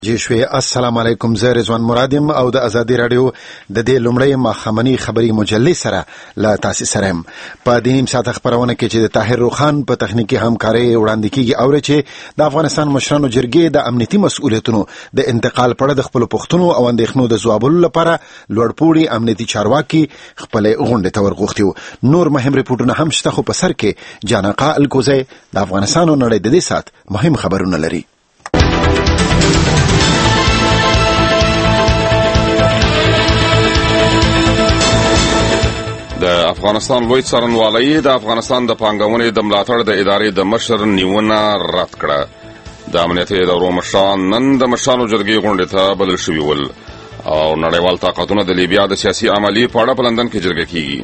جیشوی السلام علیکم، زه رضوان مرادم او د ازادي رادیو د دې لومړی ماخمنی خبری مجلې سره لا تاسو سره هم په دې نیم ساعت خبرونه کې چې د طاهر روخان په تخنیکی همکاري وړاندې کیږي او چې د افغانستان مشرانو جرګې د امنیتي مسؤلیتونو د انتقال په اړه د خپل پښتنو او اندېښنو د ځوابولو لپاره لوړپوړي امنیتي چارواکي خپل غونډه ته ورغوښتي. نور مهم ریپورتونه هم شته، خو په سر کې جانقا الکوزی د افغانستان او نړۍ د دې سات مهم خبرونه لري. د افغانستان لوی څارنوالۍ د افغانستان د پانګونې د ملاتړ د ادارې د مشر نیونه رد کړه. د امنیتي ادارو مشران نن د مشرانو جرګې غونډې ته بلل شوي ول او نړیوال طاقتونه د لیبیا د سیاسي عملي په اړه په لندن کې جرګه کیږي.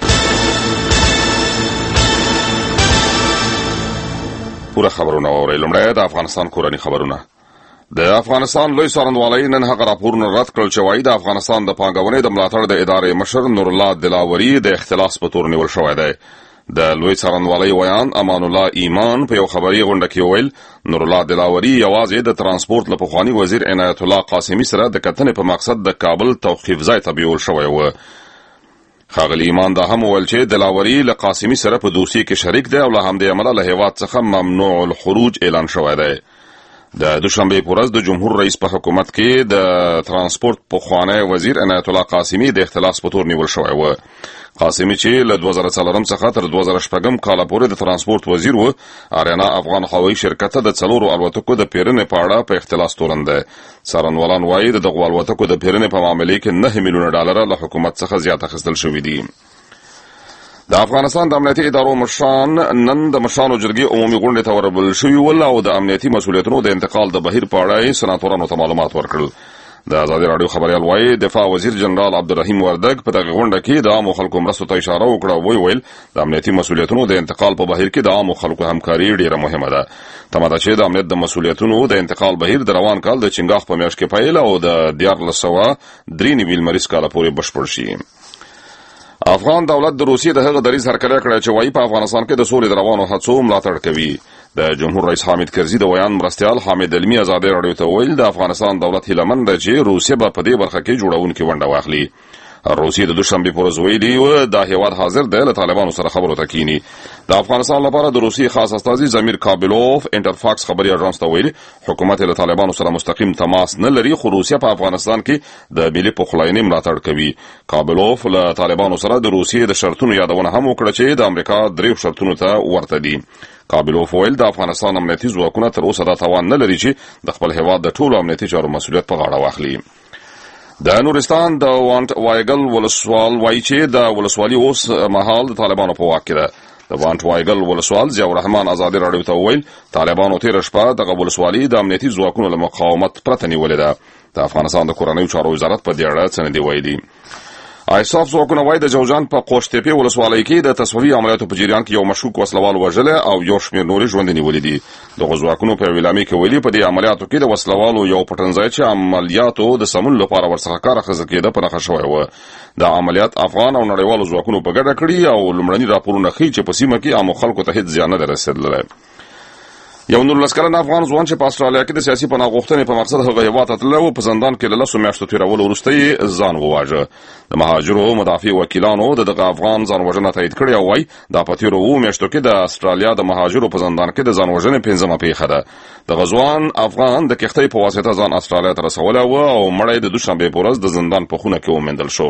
پوره خبرونه واورئ. لومړی د افغانستان کورني خبرونه. د افغانستان لوی څارنوالۍ نن هغه راپورونه رد کړل چې وايي د افغانستان د پانګونې د ملاتړ د ادارې مشر نور الله دلاوري د اختلاس په تور نیول شوی دی. د لوی څارنوالۍ ویان امان الله ایمان په یو خبري غونډه کې ویل نور الله دلاوري یوازې د ترانسپورت له پخواني وزیر عنایت الله قاسمي سره د کتنې په مقصد د کابل توقیف ځای ته بیول شوی و. ښاغلی ایمان دا هم ویل چې دلاوري له قاسمي سره په دوسیه کې شریک دی او له همدې امله له هیواد څخه ممنوع الخروج اعلان شوی دی. د دوشنبه په ورځ د جمهور رئیس په حکومت کې د ترانسپورت پخوانی وزیر عنایت الله قاسمي د اختلاس په تور نیول شوی و. قاسمي چې له 2004 څخه تر 2006 کال پورې د ترانسپورت وزیر و، اریانا افغان هوایي شرکت د 4 الوتکو د پیرنې په اړه په اختلاس تورن دی. څارنوالان وایي د دغو الوتکو د پیرنې په معاملې کې 9 میلیونه ډالر له حکومت څخه زیات اخیستل شوي دي. د افغانستان د امنیتي ادارو مشران نن د مشرانو جرګې عمومي غونډې ته وربلل شوي ول او د امنیتي مسؤلیتونو د انتقال د بهیر په اړه سناتورانو ته معلومات ورکړل. د ازادي رادیو خبريال وایي دفاع وزیر جنرال عبدالرحیم وردګ په دغه غونډه کې د عامو خلکو مرستو ته اشاره وکړه. ویل د امنیتي مسؤلیتونو د انتقال په بهیر کې د عامو خلکو همکاري ډیره مهمه ده. تمه ده چې د امنیت د مسؤلیتونو د انتقال بهیر د روان کال د چنګاښ په میاشت کې پیل او د 1493 لمریز کال پورې بشپړ شي. افغان دولت د روسیې د هغه دریځ هرکلی کړی چې وایي په افغانستان کې د سولې د روانو هڅو ملاتړ کوي. د جمهور رئیس حامد کرزي د ویان مرستیال حامد علمي ازادي رادیو ته ویل د افغانستان دولت هیله مند ده چې روسیه به په دې برخه کې جوړونکې ونډه واخلي. روسیې د دوشنبه په ورځ ویلي و د هیواد حاضر دی له طالبانو سره خبرو ته کینی. د افغانستان لپاره د روسیې خاص استازي زمیر کابلوف انټرفاکس خبري اژانس ته ویلي حکومت له طالبانو سره مستقیم تماس نه لري، خو روسیه په افغانستان کې د ملي پخلاینې ملاتړ کوي. کابلوف له طالبانو سره د روسیې د شرطونو یادونه هم وکړه چې د امریکا 3 شرطونو ته ورته دي. کابلوف ویل د افغانستان امنیتي ځواکونه تر اوسه دا توان نه لري چې د خپل هیواد د ټولو امنیتي چارو مسؤلیت په غاړه واخلي. د نورستان د وانټ وایګل ولسوال وایي چې د ولسوالي اوس مهال د طالبانو په واک کې ده. د وانټ وایګل ولسوال ضیاء الرحمن ازادي رادیو ته ویل طالبانو تیر شپه دغه ولسوالي د امنیتي ځواکونو له مقاومت پرته نیولې ده. د افغانستان د کورنیو چارو وزارت په دې اړه څه نه دی ویلي. ایساف ځواکونه وایي د جوزجان په قوشتېپې ولسوالۍ کې د تصویري عملیاتو په جریان کې یو مشکوک وسلوال وژلی او یو شمېر نورې ژوندي نیولي دي. دغو ځواکونو په یوه اعلامیه کې ویلي په دې عملیاتو کې د وسلوالو یو پټنځای چې عملیاتو د سمون لپاره ورڅخه کار اخیستل کېده په نښه شوی و. دا عملیات افغان او نړیوالو ځواکونو په ګډه کړي او لومړني راپورونه ښیي چې په سیمه کې عامو خلکو ته هیڅ زیان نه دی رسېدلی. یو 19 کلن افغان ځوان چې په استرالیا کې د سیاسي پناه غوښتنې په مقصد هغه هیواد ته تللی و په زندان کې له 10 میاشتو تېرولو وروسته یې ځان وواژه. د مهاجرو مدافع وکیلانو د دغه افغان ځان وژنه تایید کړې او وایي دا په تېرو 7 میاشتو کې د استرالیا د مهاجرو په زندان کې د ځان وژنې 5مه پیښه ده. دغه ځوان افغان د کښتۍ په واسطه ځان استرالیا ته رسولی و او مړی د دوشنبې په ورځ د زندان په خونه کې وموندل شو.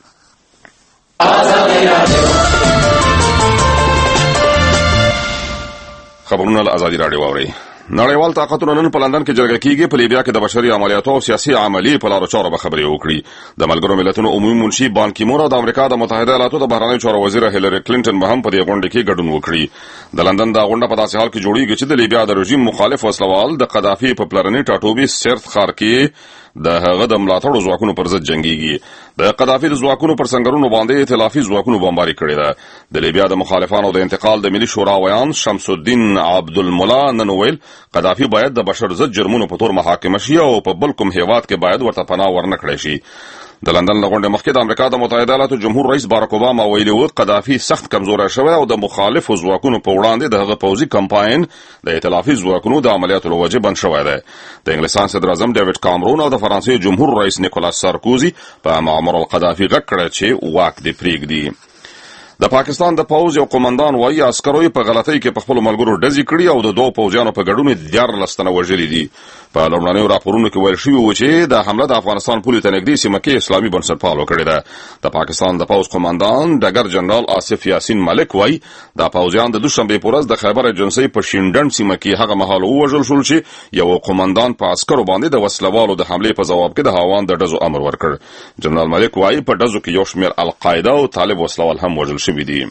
خبرونه له ازادي رادیو واورئ. نړیوال طاقتونه نن په لندن کې جرګه کیږي. په لیبیا کې د بشري عملیاتو او سیاسي عملي په لارو چارو به خبرې وکړي. د ملګرو ملتونو عمومي منشي بان کی مون او د امریکا د متحده ایالاتو د بهرنیو چارو وزیر هیلری کلینټن به هم په دې غونډه کې ګډون وکړي. د لندن دا غونډه په داسې حال کې جوړیږي چې د لیبیا د رژیم مخالف وسلوال د قذافي په پلرني ټاټوبي سرت ښار کې د هغه د ملاتړو ځواکونو پر ضد جنگيږي. د قذافي د ځواکونو پر سنگرونو باندې ائتلافي ځواکونو بمباري کړې ده. د لیبیا د مخالفانو د انتقال د ملي شورا ویان شمس الدین عبدالملا نن ویل قذافي باید د بشر ضد جرمونو په تور محاکمه شي او په بل کوم هیواد کې باید ورته پناه ورنکړی شي. د لندن لغونډه مخکې د امریکا د متحده ایالاتو جمهور رئیس باراک اوباما ویلي و قذافي سخت کمزوری شوی او د مخالفو ځواکونو په وړاندې د هغه پوځي کمپاین د ائتلافي ځواکونو د عملیاتو له وجې بند شوی دی. د انګلستان صدر اعظم ډیوډ کامرون او د فرانسې جمهور رئیس نیکولاس سارکوزي په معمر القذافي غږ کړی چې واک دې پرېږدي. د پاکستان د پوځ یو قومندان وايي عسکرو په غلطۍ کې په خپل ملګرو ډزې کړي او د دوه پوځیانو په ګډون 14 تنه وژلي دي. په لومړنیو راپورونو کې ویل شوي و چې د حمله د افغانستان پولې ته نږدې سیمه کې اسلامي بنسټپالو کړې ده. د پاکستان د پوځ قومندان ډګر جنرال آصف یاسین ملک وايي د پوځیان د دوشنبه په ورځ د خیبر ایجنسۍ په شینډن سیمه کې هغه مهال ووژل شول چې یو قومندان په عسکرو باندې د وسلوالو د حملې په ځواب کې د هاوان د ډزو امر ورکړ. جنرال ملک وايي په ډزو کې یو شمېر القاعده او طالب وسلوال هم وژل شوي دي.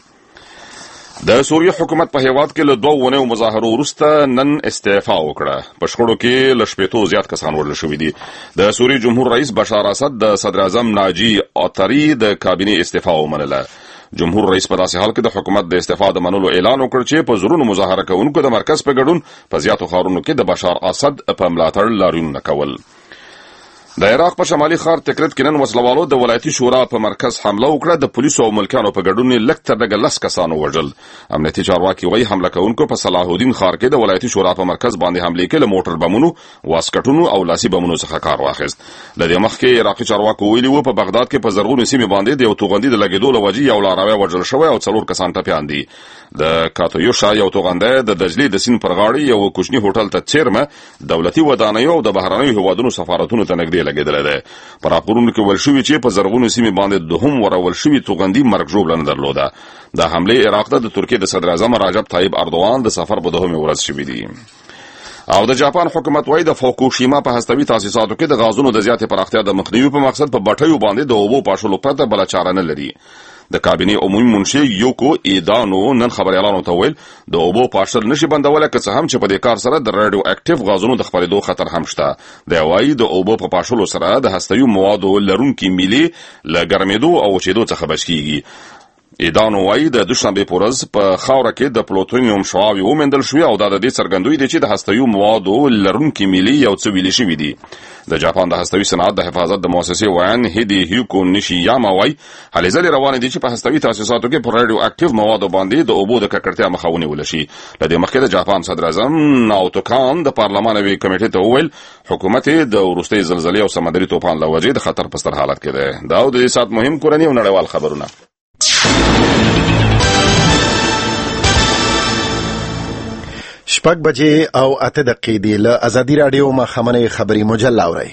د سوریه حکومت په هیواد کې له 2 ونیو مظاهرو وروسته نن استعفا وکړه. په شخړو کې له 80 زیات کسان وژل شوي دي. د سوریې جمهور رئیس بشار اسد د صدر اعظم ناجی عطری د کابینې استعفا ومنله. جمهور رئیس په داسې حال کې د حکومت د استعفا د منلو اعلان وکړ چې په زرونو مظاهره کوونکو د مرکز په ګډون په زیاتو ښارونو کې د بشار اسد په ملاتړ لاریونونه کول. د عراق په شمالي ښار تکرت کې نن وسلوالو د ولایتي شورا په مرکز حمله وکړه. د پولیسو او ملکانو په ګډون لږ تر ډېره 10 کسانو وژل. امنیتي چارواکي وايي حمله کوونکو په صلاح الدین ښار کې د ولایتي شورا په مرکز باندې حمله کې له موټر بمونو، واسکټونو او لاسي بمونو څخه کار واخیست. له دې مخکې عراقي چارواکو ویلي وو په بغداد کې په زرغونو سیمې باندې د یو توغندي د لګېدو له وجې یو لاروی وژل شوی او 4 کسان ټپیان دي. د کاتویوشا یو توغنده د دجلې د سیند پر غاړه یو کوچني هوټل ته چیرمه دولتي ودانیو او د بهرنیو هیوادونو سفارتونو ته نږدې لګېدلی دی. په راپورونو کې ویل شوي چې په زرغونو سیمې باندې دوهم ورول شوي توغندي مرګ ژوبله نه درلوده. د حملې عراق ته د ترکیې د صدر اعظم رجب طیب اردوغان د سفر په 2مه ورځ شوي دي. او د جاپان حکومت وايي د فوکوشیما په هستوي تاسیساتو کې د غازونو د زیاتې پراختیا د مخنیوي په مقصد په بټیو باندې د اوبو پاشلو پرته بله چاره نه لري. د کابینې عمومي منشي یوکو ایدانو نن خبريالانو ته ویل د اوبو پاشل نشي بندول که څه هم چې په دې کار سره د رادیو اکټیو غازونو د خپرېدو خطر هم شته. د وايي د اوبو په پاشلو سره د هستوي موادو لرونکي میلي له ګرمېدو او وچېدو څخه بچ کیږي. ایدانو وايي د دوشنبه په ورځ په خاوره کې د پلوتونیوم شواوې وموندل شوې او دا د دې څرګندوي دی چې د هستوي موادو لرونکي میلي یو څه ویلې شوي دي. د جاپان د هستوي صنعت د حفاظت د مؤسسې ویان هیدي هیوکو نیشیاما وايي هلې ځلې روانې دي چې په هستوي تاسیساتو کې پر رادیو اکټیو موادو باندې د اوبو د ککړتیا مخه ونیول شي. له دې مخکې د جاپان صدر اعظم ناوتو کان د پارلماني کمیټې ته وویل حکومت د وروستۍ زلزلې او سمندري طوفان له وجې د خطر په ستر حالت کې دی. دا د دې سات مهم کورني او نړیوال خبرونه. شپږ بجې او 8 دقیقې دی. له ازادي راډیو مخامنې خبري مجله اورئ.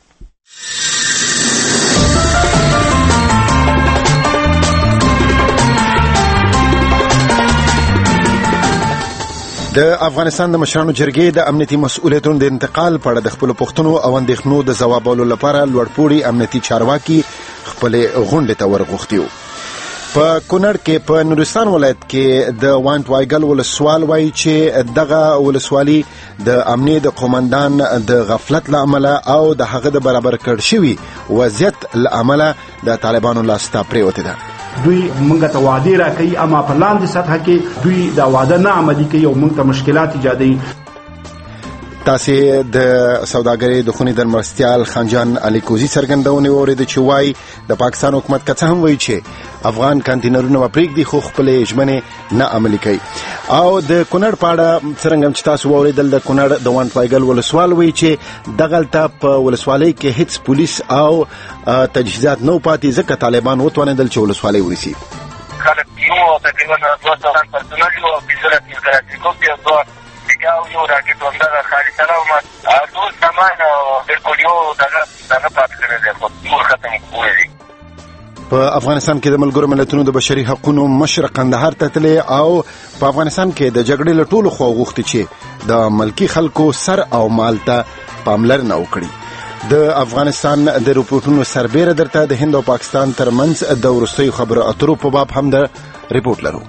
د افغانستان د مشرانو جرګې د امنیتي مسؤلیتونو د انتقال په اړه د خپل پوښتنو او اندېښنو د ځوابولو لپاره لوړپوړي امنیتي چارواکي خپل غونډې ته ورغوښتي. په کونړ کې په نورستان ولایت کې د وانټ وایګل ولسوال وایي چې دغه ولسوالي د امنیت د قومندان د غفلت له امله او د هغه د برابر کړ شوي وضعیت له امله د طالبانو لاسته پرېوتې ده. دوی موږ ته وعده راکوي اما په لاندې سطح کې دوی دا وعده نه عملي کوي او موږ ته مشکلات ایجادوي. تاسې د سوداګرۍ د خونې د مرستیال خانجان علي کوزي څرګندونې واورېده چې وایي د پاکستان حکومت که څه هم وایي چې افغان کانټینرونه به پرېږدي خو خپلې ژمنې نه عملي کوي. او د کونړ په اړه څرنګه چې تاسو واورېدل د کونړ د وانټ وایګل ولسوال وایي چې دغلته په ولسوالۍ کې هیڅ پولیس او تجهیزات نه پاتې ځکه طالبان وتوانېدل چې ولسوالۍ ونیسي. خلک یو تقریبا 200 پرسونل یو 15 کلاسیکوف یو راکټ وندغه خالي سلام او سامان بالکل یو دغه پاتې کړی دی خو ټول ختم کړی. په افغانستان کې د ملګرو ملتونو د بشري حقوقو مشر قندهار ته تللی او په افغانستان کې د جګړې له ټولو خوا غوښتي چې د ملکی خلکو سر او مال ته پاملرنه وکړي. د افغانستان د رپورټونو سربېره درته د هند او پاکستان ترمنځ د وروستیو خبرو اترو په باب هم د ریپورټ لرو.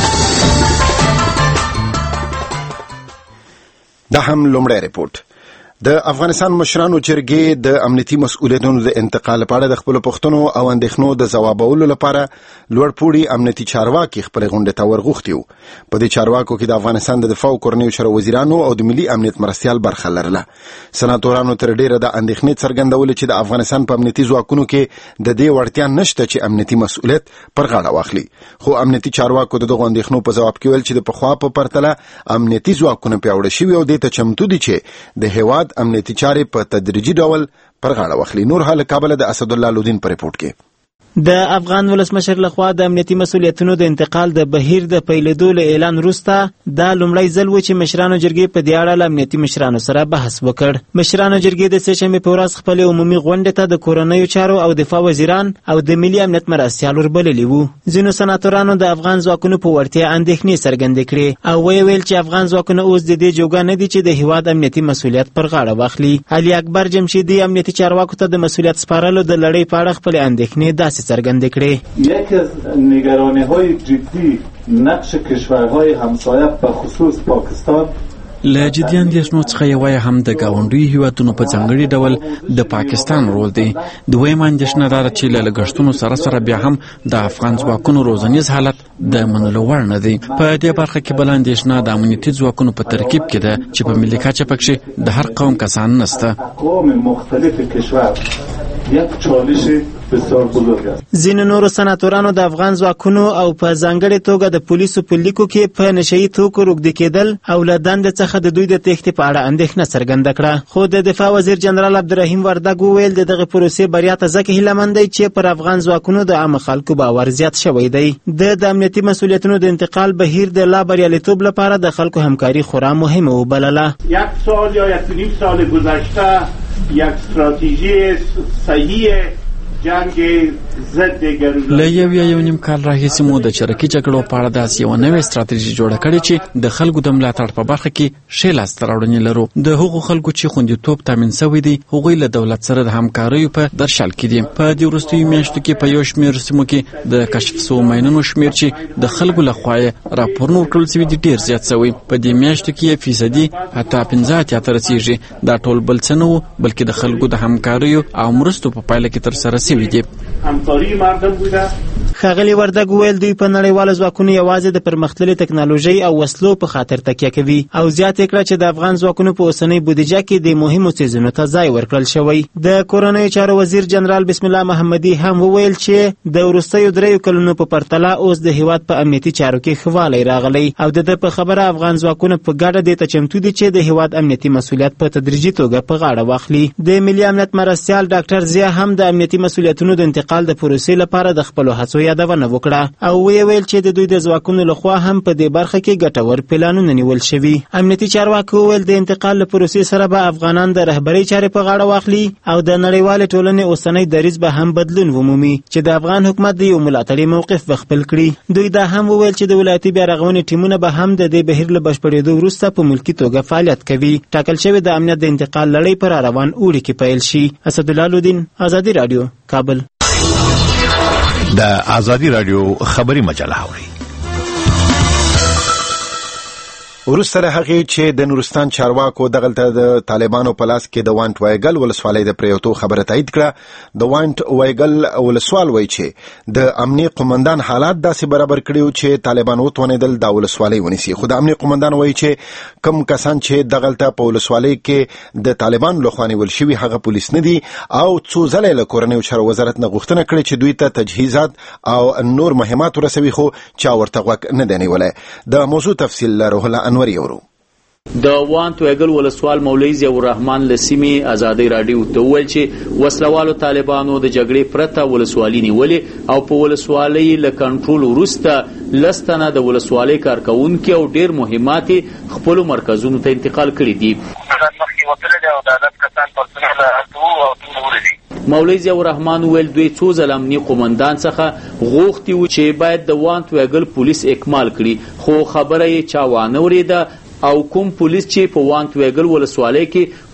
دا هم لومړی ریپورټ. د افغانستان مشرانو جرګې د امنیتي مسؤلیتونو د انتقال په اړه د خپل پوښتنو او اندېښنو د ځوابولو لپاره لوړپوړي امنیتي چارواکي خپل غونډه ته ورغوښتي وو. په دې چارواکو کې د افغانستان د دفاع او کورنیو چارو وزیرانو او د ملي امنیت مرستیال برخه لرله. سناتورانو تر ډیره د اندېښنې څرګندولې چې د افغانستان په امنیتي ځواکونو کې د دې وړتیا نشته چې امنیتي مسؤلیت پر غاړه واخلي. خو امنیتي چارواکو د دغو اندېښنو په ځواب کې ویل چې د پخوا په پرتله امنیتي ځواکونه پیاوړي شوي او دې ته چمتو دي چې د هیواد امنیتي چارې په تدریجي ډول پر غاړه واخلي. نور حال کابل د اسد الله لودین پر رپورټ کې. د افغان ولسمشر لخوا د امنیتي مسؤلیتونو د انتقال د بهیر د پیلېدو له اعلان وروسته دا لومړی ځل و چې مشرانو جرګې په دې اړه له امنیتي مشرانو سره بحث وکړ. مشرانو جرګې د سه‌شنبې په ورځ خپلې عمومي غونډې ته د کورنیو چارو او دفاع وزیران او د ملي امنیت مرستیال وربللي وو. ځینو سناتورانو د افغان ځواکونو په وړتیا اندېښنې څرګندې کړې او ویل چې افغان ځواکونه اوس د دې جوګه نه دي چې د هیواد امنیتي مسؤلیت پر غاړه واخلي. علي اکبر جمشیدی امنیتي چارواکو ته د مسؤلیت سپارلو د لړۍ په اړه خپلې اندېښنې داسې څرګندې کړې. یکی از نگرانی‌های جدی نقش کشورهای همسایه به خصوص پاکستان له جدي اندېښنو څخه یوه هم د ګاونډیو هیوادونو په ځانګړي ډول د پاکستان رول دی. دویمه اندېښنه دا ده چې له لګښتونو سره بیا هم د افغان ځواکونو روزنیز حالت د منلو وړ نه دی. په دې برخه کې بله اندېښنه د امنیتي ځواکونو په ترکیب کې ده چې په ملي کچه پکښې د هر قوم کسان نسته. اقوام مختلف کشور یک چالش بسیار بزرگ است. ځینو نورو سناتورانو د افغان ځواکونو او په ځانګړې توګه د پولیسو په لیکو کې په نشهیي توکو روږدي کېدل او له دندې څخه د دوی د تېښتې په اړه اندېښنه څرګنده کړه. خو د دفاع وزیر جنرال عبدالرحیم وردګ وویل د دغه پروسې بریا ته ځکه هیلهمند دی چې پر افغان ځواکونو د عامه خلکو باور زیات شوی دی. د امنیتي مسؤلیتونو د انتقال بهیر د لا بریالیتوب لپاره د خلکو همکاري خورا مهمه وبلله. یک سال یا یک نیم سال گذشته یک استراتژی صحیح جنگ ضد ګرځول له یو نیم کال راهیسې مو د چرکي جګړو په اړه داسې یوه نوې ستراتیژي جوړه کړې چې د خلکو د ملاتړ په برخه کې ښې لاسته راوړنې لرو. د هغو خلکو چې خوندیتوب تامین شوی دی هغوی له دولت سره د همکاریو په درشل کې دي. په دې وروستیو میاشتو کې په یو شمېر سیمو کې د کشف شوو ماینونو شمېر چې د خلکو لخوا یې راپورونه ورکړل شوي دي ډېر زیات شوی. په دې میاشتو کې یې فیصدي حتی 50 ته رسیږي. دا ټول بل څه نه و بلکې د خلکو د همکاریو او مرستو په پایله کې ترسره شوي دي. همکاری مردم بوده. ښاغلي وردګ ویل دوی په نړیواله ځواکونو یوازې د پرمختللې ټکنالوژۍ او وسلو په خاطر تکیه کوي او زیاته کړه چې د افغان ځواکونو په اوسنۍ بودیجه کې د مهمو څیزونو ته ځای ورکړل شوی. د کورنیو چارو وزیر جنرال بسم الله محمدي هم وویل چې د وروستیو 3 کلونو په پرتله اوس د هیواد په امنیتي چارو کې ښه والی راغلی او د په خبره افغان ځواکونه په ګډه دې ته چمتو دي چې د هیواد امنیتي مسؤلیت په تدریجي توګه په غاړه واخلي. د ملي امنیت مرستیال ډاکټر ضیا هم د امنیتي مسؤلیتونو د انتقال د پروسې لپاره د خپلو هڅو یادونه وکړه او ویل چې د دوی د ځواکونو لخوا هم په دې برخه کې ګټور پلانونه نیول شوي. امنیتي چارواکو ویل د انتقال له پروسې سره به افغانان د رهبرۍ چارې په غاړه واخلي او د نړیوالې ټولنې اوسنی دریځ به هم بدلون ومومي چې د افغان حکومت د یو ملاتړي موقف خپل کړي. دوی دا هم ویل چې د ولایتي بیارغونې ټیمونه به هم د دې بهیر له بشپړېدو وروسته په ملکي توګه فعالیت کوي. ټاکل شوی د امنیت د انتقال لړۍ پر روان اوړي کې پیل شي. اسد الله لودین، آزادي رادیو، کابل. د آزادي رادیو خبري مجله اوري. وروسته له هغې چې د نورستان چارواکو دغلته د طالبانو په لاس کې د وانټ وایګل ولسوالۍ د پریوتو خبره تایید کړه. د وانټ وایګل ولسوال وایي چې د امني قومندان حالات داسې برابر کړي چې طالبان وتوانېدل دا ولسوالۍ ونیسي. خو د امني قومندان وایي چې کم کسان چې دغلته په ولسوالۍ کې د طالبان لخوا نیول شوي هغه پولیس نه دي او څو ځله له کورنیو چارو وزارت نه غوښتنه کړې چې دوی ته تجهیزات او نور مهمات ورسوي خو چا ورته غوږ نه دی نیولی. د موضوع تفصیل روح الله د وانټ وایګل ولسوال مولوي ضیاء الرحمن لسیمي آزادي رادیو ته ویل چې وسلوالو طالبانو د جګړې پرته ولسوالۍ نیولې او په ولسوالۍ له کنټرول وروسته لستنه د ولسوالۍ کارکونکو او ډیر مهمات خپل مرکزونو ته انتقال کړي دي. مولوي ضیاء الرحمن ویل دوی څو ځله امني قومندان څخه غوښتي و چې باید د وانټ وایګل پولیس اکمال کړي خو خبره یې چا وانه وریده او کوم پولیس چې په وانټ وایګل ولسوالۍ کې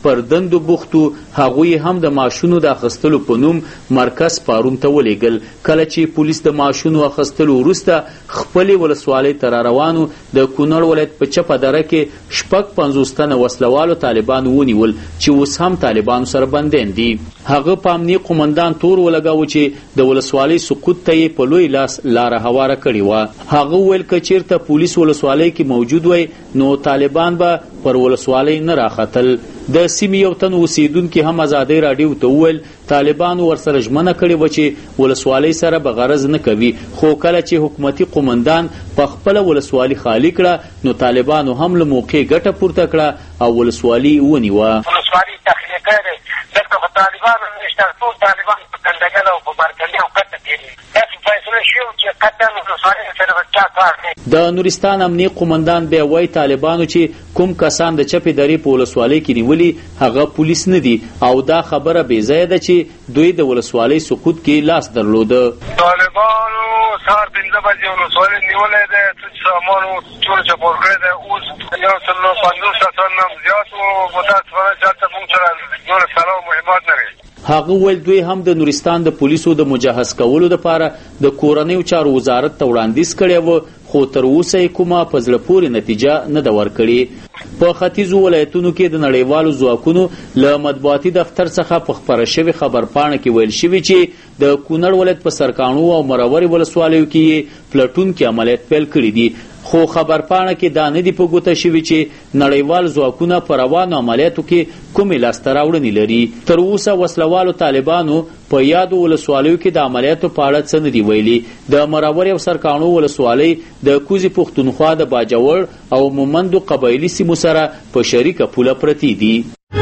پر دندو بوختو هغوی هم د معاشونو د اخیستلو په نوم مرکز پارون ته ولیږل. کله چې پولیس د معاشونو اخیستلو وروسته خپلې ولسوالۍ ته راروانو د کونړ ولایت په چپه دره کې 56 تنه وسلوالو طالبان ونیول چې اوس هم طالبانو سره بندیان دي. هغه په امنیه قومندان تور ولګاوه چې د ولسوالۍ سقوط ته یې په لوی لاس لاره هواره کړې وه. هغه وویل که چېرته پولیس ولسوالۍ کې موجود وی نو طالبان به پر ولسوالۍ نه راختل. د سیمې یو تن اوسیدونکي هم ازادۍ راډیو ته وویل طالبانو ورسره ژمنه کړې وه چې ولسوالۍ سره به غرض نه کوي، خو کله چې حکومتي قومندان په خپله ولسوالي خالي کړه نو طالبانو هم له موقع ګټه پورته کړه او ولسوالي ونیوه. ولسوالي تخلیه کړې دلته خو طالبانو نشته، ټول طالبان په کندهګل او په بارکلي او کټه کې داسې فیصله شوي چې قطعا ولسوالۍ سره به چا کار دی. د نورستان امنیه قومندان بیا وایي طالبانو چې کوم کسان د چپې درې په ولسوالۍ کې نیولي هغه پولیس نه دي او دا خبره بې ځایه ده چې دوی د ولسوالۍ سقوط کې لاس درلوده. طالبانو سهار 5 بجې ولسوالۍ نیولی دی، څه سامان ټول چپور کړی دی. اوس 150 کسان هم زیات وو، متاسفانه چې هلته موږ سره نور سلا او مهمات نه وي. هغه ویل دوی هم د نورستان د پولیسو د مجهز کولو لپاره د کورنیو چارو وزارت ته وړاندیز کړی و، خو تر اوسه یې کومه په زړه پورې نتیجه نه ده ورکړې. په ختیځو ولایتونو کې د نړیوالو ځواکونو له مطبوعاتي دفتر څخه په خپره شوې خبرپاڼه کې ویل شوي چې د کونړ ولایت په سرکاڼو او مرورې ولسوالیو کې یې پلټونکي عملیات پیل کړي دي، خو خبرپاڼه کې دا نه دي په ګوته شوي چې نړیوال ځواکونه په روانو عملیاتو کې کومې لاسته راوړنې لري. تر اوسه وسلوالو طالبانو په یادو ولسوالیو کې د عملیاتو په اړه څه نه دي ویلي. د مرورې او سرکاڼو ولسوالۍ د کوزي پښتونخوا د باجوړ او مومندو قبایلي سیمو سره په شریکه پوله پرتې دي.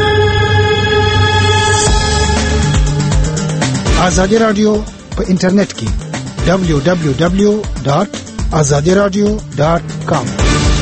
ازادي رادیو په انټرنیټ کې www.azadiradio.com.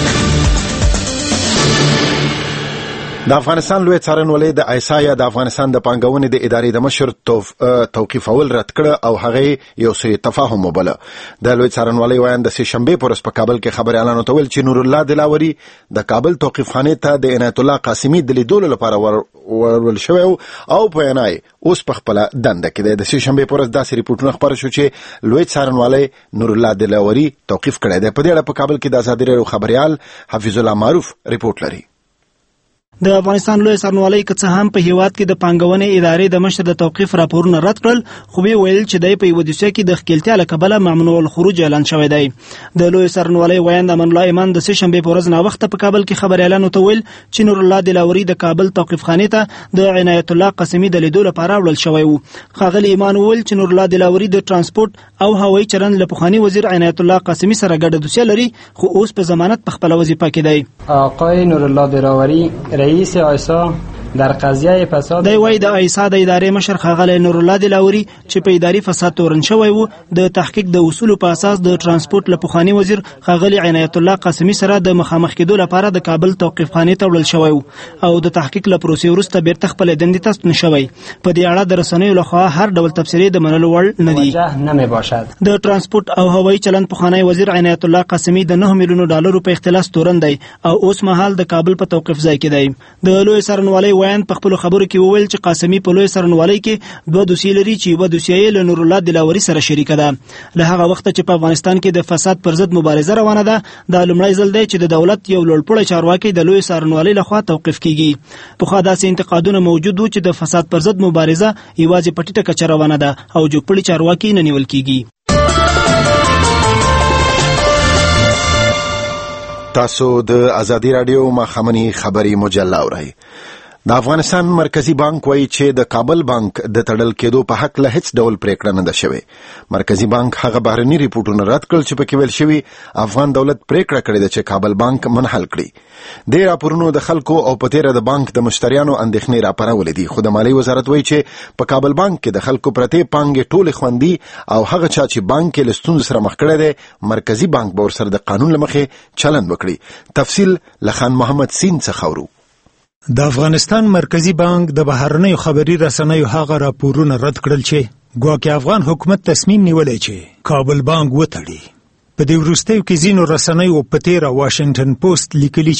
د افغانستان لوی څارنوالۍ د ایسایا د افغانستان د پانګونې د ادارې د مشر توقیفول رد کړه او هغه یو څه تفاهم وبله. د لوی څارنوالۍ وایي د سه شنبه پر ورځ په کابل کې خبر اعلان وکړ چې نور الله دلاوري د کابل توقیفخانه ته د عنایت الله قاسمي د لیدلو لپاره ورول شوی او په عنای اوس په خپل دنده کې د سه شنبه پر ورځ داسې ریپورتونه خبر شو چې لوی څارنوالۍ نور الله دلاوري توقیف کړی دی. په دې اړه په کابل کې د ازادي راډیو خبريال حفیظ الله معروف ریپورت لري. د افغانستان لوی څارنوالۍ که څه هم په هیواد کې د پانګونې ادارې د مشر د توقیف راپورونه رد کړل، خو به ویل چې د په یو دوسیه کې د ښکیلتیا له کبله ممنوع الخروج اعلان شوی دی. د لوی څارنوالۍ وایند امان الله ایمان د سه شنبه په ورځ ناوخته په کابل کې خبر اعلان وکړ چې نور الله دلاوري د کابل توقیفخانه ته د عنایت الله قاسمي د لیدلو لپاره وړل شوی وو. ښاغلی ایمان وویل چې نور الله دلاوري د ترانسپورت او هوایي چلند له پخواني وزیر عنایت الله قاسمي سره ګډه دوسیه لري، خو اوس په ضمانت په خپل وظیفه کې دی. آقای نور الله دلاوري رئیس ایسا در قضیه فساد دی وای د ایسا د ادارې مشر ښاغلی نور الله دلاوري چې په اداري فساد تورن شوی وو د تحقیق د اصولو په اساس د ترانسپورت له پخواني وزیر ښاغلی عنایت الله قاسمي سره د مخامخ کېدو لپاره د کابل توقیفخانې ته وړل شوی وو او د تحقیق له پروسې وروسته بیرته خپل دندې ته ستون شوی. په دې اړه د رسنیو لخوا هر ډول تبصرې د منلو وړ نه دي. د ترانسپورت او هوایي چلند پخوانی وزیر عنایت الله قاسمي د 9 میلیونو ډالرو په اختلاس تورن دی او اوس مهال د کابل په توقیف ځای کې دی. د لوی څارنوالۍ وایند په خپل خبرو کې وویل چې قاسمي په لوی څارنوالۍ کې 2 دوسیې لري چې یوه دوسیه له نور الله دلاوري سره شریکه ده. له هغه وخت چې په افغانستان کې د فساد پر ضد مبارزه روانه ده، دا لومړی ځل دی چې د دولت یو لوړپوړی چارواکي د لوی څارنوالۍ لخوا توقیف کیږي. پخوا داسې انتقادونه موجود وو چې د فساد پر ضد مبارزه یوازې په ټیټه کچه روانه ده او جوړپوړي چارواکي نه نیول کیږي. تاسو د ازادي راډیو مخامني خبري مجله اورئ. د افغانستان مرکزی بانک وایي چې د کابل بانک د تړل کېدو په حق له هیڅ ډول پریکړه نه ده شوې. مرکزی بانک هغه بهرني ریپورتونه رد کړل چې پکې ویل شوي افغان دولت پریکړه کړې ده چې کابل بانک منحل کړي. د راپورونو د خلکو او په تیره د بانک د مشتریانو اندېښنې راپارولې دي، خو د مالیې وزارت وایي چې په کابل بانک کې د خلکو پرتې پانګې ټولې خوندي او هغه چا چې بانک کې له ستونزو سره مخ کړی دی مرکزی بانک به ورسره د قانون له مخې چلند وکړي. تفصیل له خان محمد سین څخه اورو. د افغانستان مرکزی بانک د بهرنیو خبري رسنیو هغه راپورونه رد کړل چې ګواکې افغان حکومت تصمیم نیولی چې کابل بانک وتړي. په دې وروستیو کې ځینو رسنیو په تیره واشنګټن پوسټ لیکلي چې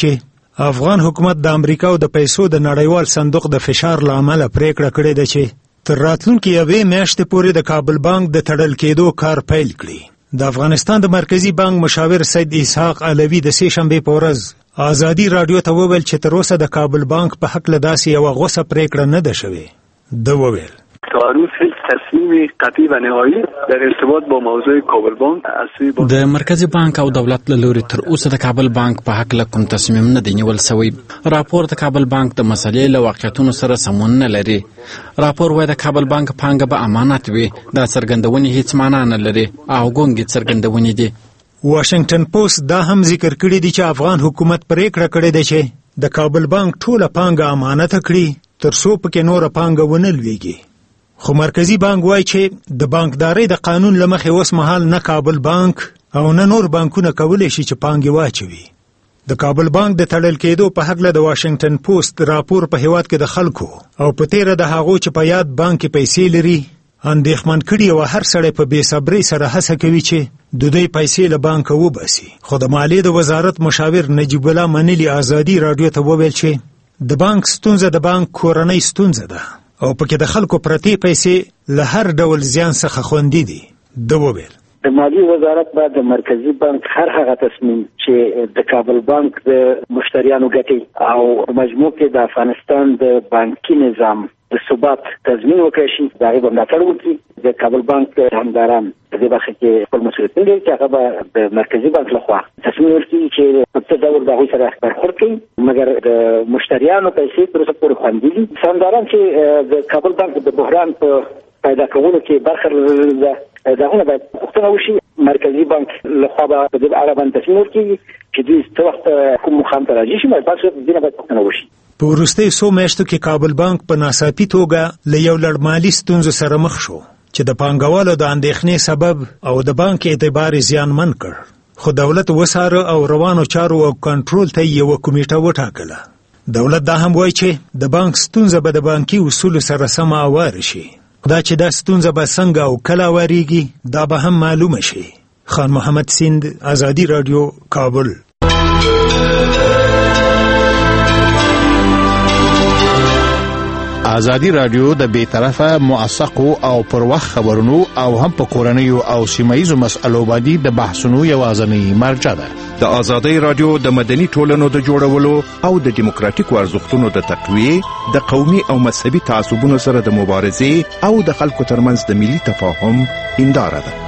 افغان حکومت د امریکا او د پیسو د نړیوال صندوق د فشار لامل پریکړه کړې ده چې تر راتلونکي یوې میاشتې پورې د کابل بانک د تړل کېدو کار پیل کړي. د افغانستان د مرکزی بانک مشاور سید اسحاق علوی د سې شنبې په ورځ آزادي رادیو ته وویل چې تر اوسه د کابل بانک په حق له داسې یوه غوڅه پریکړه نه ده شوې. ده وویل تا هنوز هیچ تصمیم قطعی و نهایی در ارتباط با موضوع کابل بانک د مرکزی بانک او دولت له لوري تر اوسه د کابل بانک په حق له کوم تصمیم نه دی نیول شوی. راپور د کابل بانک د مسلې له واقعیتونو سره سمون نه لري. راپور وايي د کابل بانک پانګه به امانت وي. دا څرګندونې هیڅ معنا نه لري او ګونګې څرګندونې دي. واشنگټن پوسټ دا هم ذکر کړی دی چې افغان حکومت پریکړه کړې ده چې د کابل بانک ټوله پانګه امانت کړي تر څو پکې نوره پانګه ونه لویږي. خو مرکزی بانک وایي چې د بانکدارۍ د قانون له مخې اوس مهال نه کابل بانک او نه نور بانکونه کولی شي چې پانګې واچوي. د کابل بانک د تړل کېدو په هکله د واشنگټن پوسټ راپور په هیواد کې د خلکو او په تیره د هغو چې په یاد بانک کې پیسې لري اندېښمن کړي او هر سړی په بېصبرۍ سره هڅه کوي چې د دوی پیسې له بانکه وباسي. خو د مالیې د وزارت مشاور نجیب الله منلي آزادي رادیو ته وویل چې د بانک ستونزه د بانک کورنۍ ستونزه ده او پکې د خلکو پرتې پیسې له هر ډول زیان څخه خوندي دي. ده وویل د مالیې وزارت به د مرکزی بانک هر هغه تصمیم چې د کابل بانک د مشتریانو ګټې او مجموع کې د افغانستان د بانکي نظام د ثبات تضمین وکړي شي د هغې به ملاتړ وکړي. د کابل بانک همداران په دې برخه کې خپل مسؤلیتونه لري چې هغه به د مرکزي بانک لخوا تصمیم ورکړي چې په څه ډول د هغوی سره برخورد کوي مګر د مشتریانو پیسې تر اوسه پورې خوندي دي. همداران چې د کابل بانک د بحران په پیدا کولو کې برخه لرلې ده د هغونه باید پوښتنه وشي. مرکزي بانک لخوا به په دې اړه باندې تصمیم ورکړي چې دوی څه وخت کوم مقام ته راځي شي باید تاسو دې نه باید پوښتنه وشي. په وروستیو څو میاشتو کې کابل بانک په ناڅاپي توګه له یو لړ مالي ستونزو سره مخ شو چې د پانګوالو د اندېښنې سبب او د بانک اعتبار زیانمن کړ. خو دولت وساره او روانو چارو او کنټرول ته یوه کمیټه وټاکله. دولت دا هم وایي چې د بانک ستونزه به د بانکي اصولو سره سمه اواره شي. دا چې دا ستونزه به څنګه او کله واریږي دا به هم معلومه شي. خان محمد سیند، آزادي رادیو، کابل. آزادي رادیو د بیطرفه موثقو او پر وخت خبرونو او هم په کورنیو او سیمایي مسألو باندې د بحثونو یوازینی مرجع ده. د آزادي رادیو د مدني ټولنو د جوړولو او د دیموکراتیکو ارزښتونو د تقویې د قومي او مذهبي تعصبونو سره د مبارزې او د خلکو ترمنځ د ملي تفاهم هنداره ده.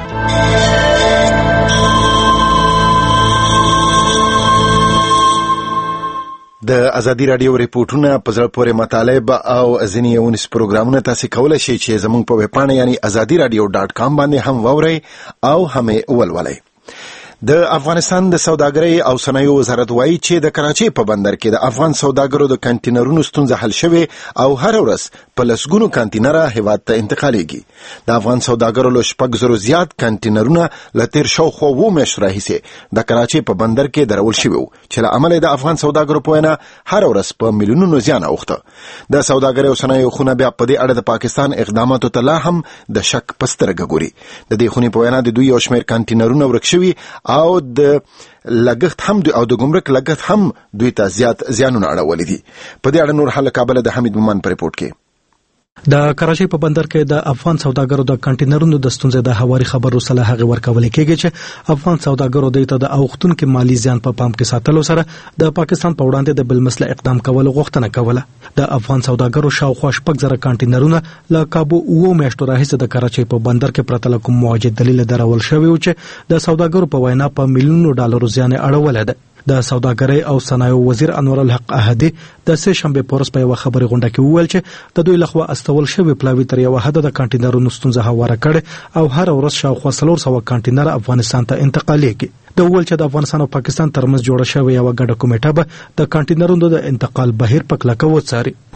د آزادي رادیو ریپورتونه په زړه پورې مطالب او ځینې یونیس پروګرامونه تاسو کولای شئ چې زموږ په ویب پاڼه یعنی azadiradio.com باندې هم واورئ او هم ولولئ. د افغانستان د سوداګرۍ او صنایعو وزارت وایي چې د کراچۍ په بندر کې د افغان سوداګرو د کنټینرونو ستونزه حل شوې او هر ورځ په لسګونو کنټینره هیواد ته انتقالیږي. د افغان سوداګرو له 6,000 زیات کنټینرونه له تیر شاوخوا 2 میاشتو راهیسې د کراچۍ په بندر کې درول شوي وو چې له امله د افغان سوداګرو په وینا هر ورځ په میلیونونو زیان اوښته. د سوداګرۍ او صنایعو خونه بیا په دې اړه د پاکستان اقداماتو ته لا هم د شک په سترګه ګوري. د دې خونې په وینا د دوی یو شمېر کنټینرونه ورک شوي او د لګښت هم او د ګمرک لګښت هم دوی ته زیات زیانونه اړولي دي. په دې اړه نور حل کابل د حمید مومن په ریپورت کې. د کراچۍ په بندر کې د افغان سوداګرو د کنټینرونو د ستونزې د هواري خبرو سره هغه ورکول کېږي چې افغان سوداګرو د اوختونکو مالی زیان په پام کې ساتلو سره د پاکستان په وړاندې د بلمسله اقدام کول غوښتنه کوله. د افغان سوداګرو شاوخوا 6,000 کنټینرونه له کابو 2 میاشتو راهیسې د کراچۍ په بندر کې پرته کوم موجود دلیل درول شوی و چې د سوداګرو په وینا په میلیونونو ډالرو زیان اړولې ده. د سوداګرۍ او صنایعو وزیر انور الحق احدي د سه شنبه پورس په یو خبري غونډه کې وویل چې د دوی لخوا استول شوی پلاوی تر یو حد د کنټینرونو ستونزه هواره کړي او هر ورځ شاوخوا 300 کنټینر افغانستان ته انتقالیږي. د ویل چې د افغانستان او پاکستان ترمنځ جوړه شوې یو ګډه کمیټه به د کنټینرونو د انتقال بهیر په کلکه وڅاري.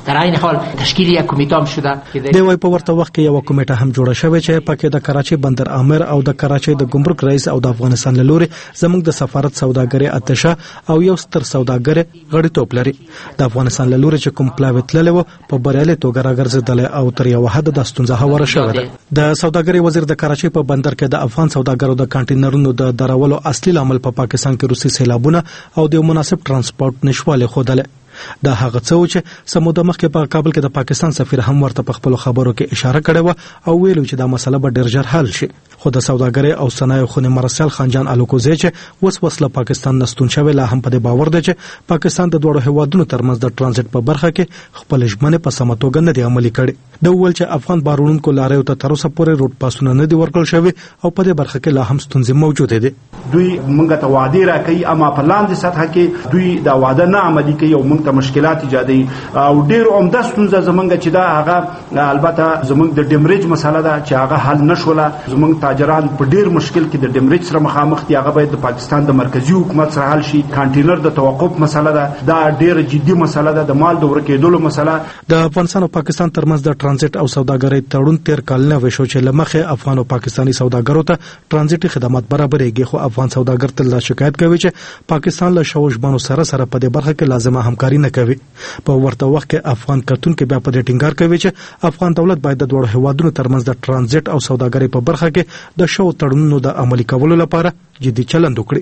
در عین حال تشکیل یک کمیته هم شده. دی وای په ورته وخت کې یو کمیټه هم جوړه شوې چې پکې د کراچي بندر امیر او د کراچي د ګمرک رئیس او د افغانستان له لوري زموږ د سفارت سوداګري اتشه او یو ستر سوداګر غړیتوب لري. د افغانستان له لوري چې کوم پلاوی تللی و په بریالي توګه راګرځېدلی او تر یوه حده د ستونزه هواره شوې ده. د سوداګرۍ وزیر د کراچۍ په بندر کې د افغان سوداګرو د کانټینرونو د درولو اصلي لامل په پاکستان کې روسي سیلابونه او د مناسب ترانسپورت نشوالی ښودلی. دا هغه څه و چې سموده مخکې په کابل کې د پاکستان سفیر هم ورته په خپلو خبرو کې اشاره کړې وه او ویلو چې دا مسله به ډېر ژر حل شي. خو د سوداګرۍ او صنایعو خونې مرسل خانجان الوکوزی چې اوس له پاکستان نه ستون شوی لا هم په دې باور دی چې پاکستان د دواړو هیوادونو ترمنځ د ټرانزیټ په برخه کې خپلې ژمنې په سمه توګه نه دي عملي کړې. د وویل چې افغان بار وړونکو لاریو ته تر اوسه پورې روډ پاسونه نه دي ورکړل شوي او په دې برخه کې لا هم ستونزې موجودې دي. دوی موږ ته وعدې راکوي اما په لاندې سطحه کې دوی دا وعده نه عملي کوي او موږ ته مشکلات ایجادوي او ډېر عمده ستونزه زموږ چې دا هغه البته زموږ د ډیمریج مسله ده چې هغه حل نشوله. زموږ تاجران په ډېر مشکل کې د ډیمریج سره مخامخ دي. هغه باید د پاکستان د مرکزی حکومت سره حل شي. کانټینر د توقف مسله ده دا ډېر جدي مسله ده. د مال د ورکېدلو مسله. د افغانستان او پاکستان ترمنځ د ټرانزیټ او سوداګرۍ تړون تیر کال نه وشو چې لمخه افغان او پاکستاني سوداګرو ته ټرانزیټي خدمات برابرېږي. خو افغان سوداګر تل شکایت کوي چې پاکستان له شوشبانو سره په دې برخه کې لازمه همکاري نه کوي. په ورته وخت کې افغان کتونکو بیا په دې ټینګار کوي چې افغان دولت باید د دوه هیوادونو ترمنځ د ټرانزیټ او سوداګرۍ په برخه کې د شو تړونونو د عملي کولو لپاره جدي چلند وکړي.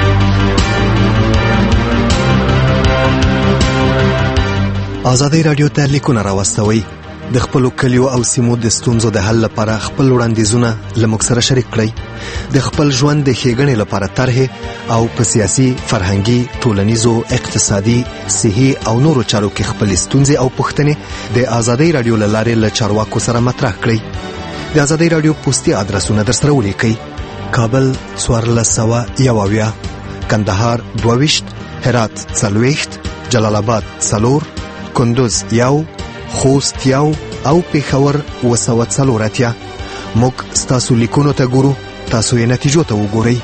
ازادي رادیو ته لیکونه راوستوي. د خپل کلیو او سیمو د ستونزو د حل لپاره خپل وړاندیزونه لموږ سره شریک کړئ. د خپل ژوند د ښېګڼې لپاره طرحې او په سیاسي، فرهنګي، ټولنیزو، اقتصادي، صحي او نورو چارو کې خپل ستونزې او پوښتنې د ازادي رادیو له لارې له چارواکو سره مطرح کړئ. د ازادي رادیو پوسټي ادرسونه درسره ولیکئ: کابل 1401، کندهار 22، هرات 40، جلال آباد 4، کندوز 1، خوست 1 او پېښور 240. موږ ستاسو لیکونو ته ګورو، تاسو یې نتیجو ته وګورئ.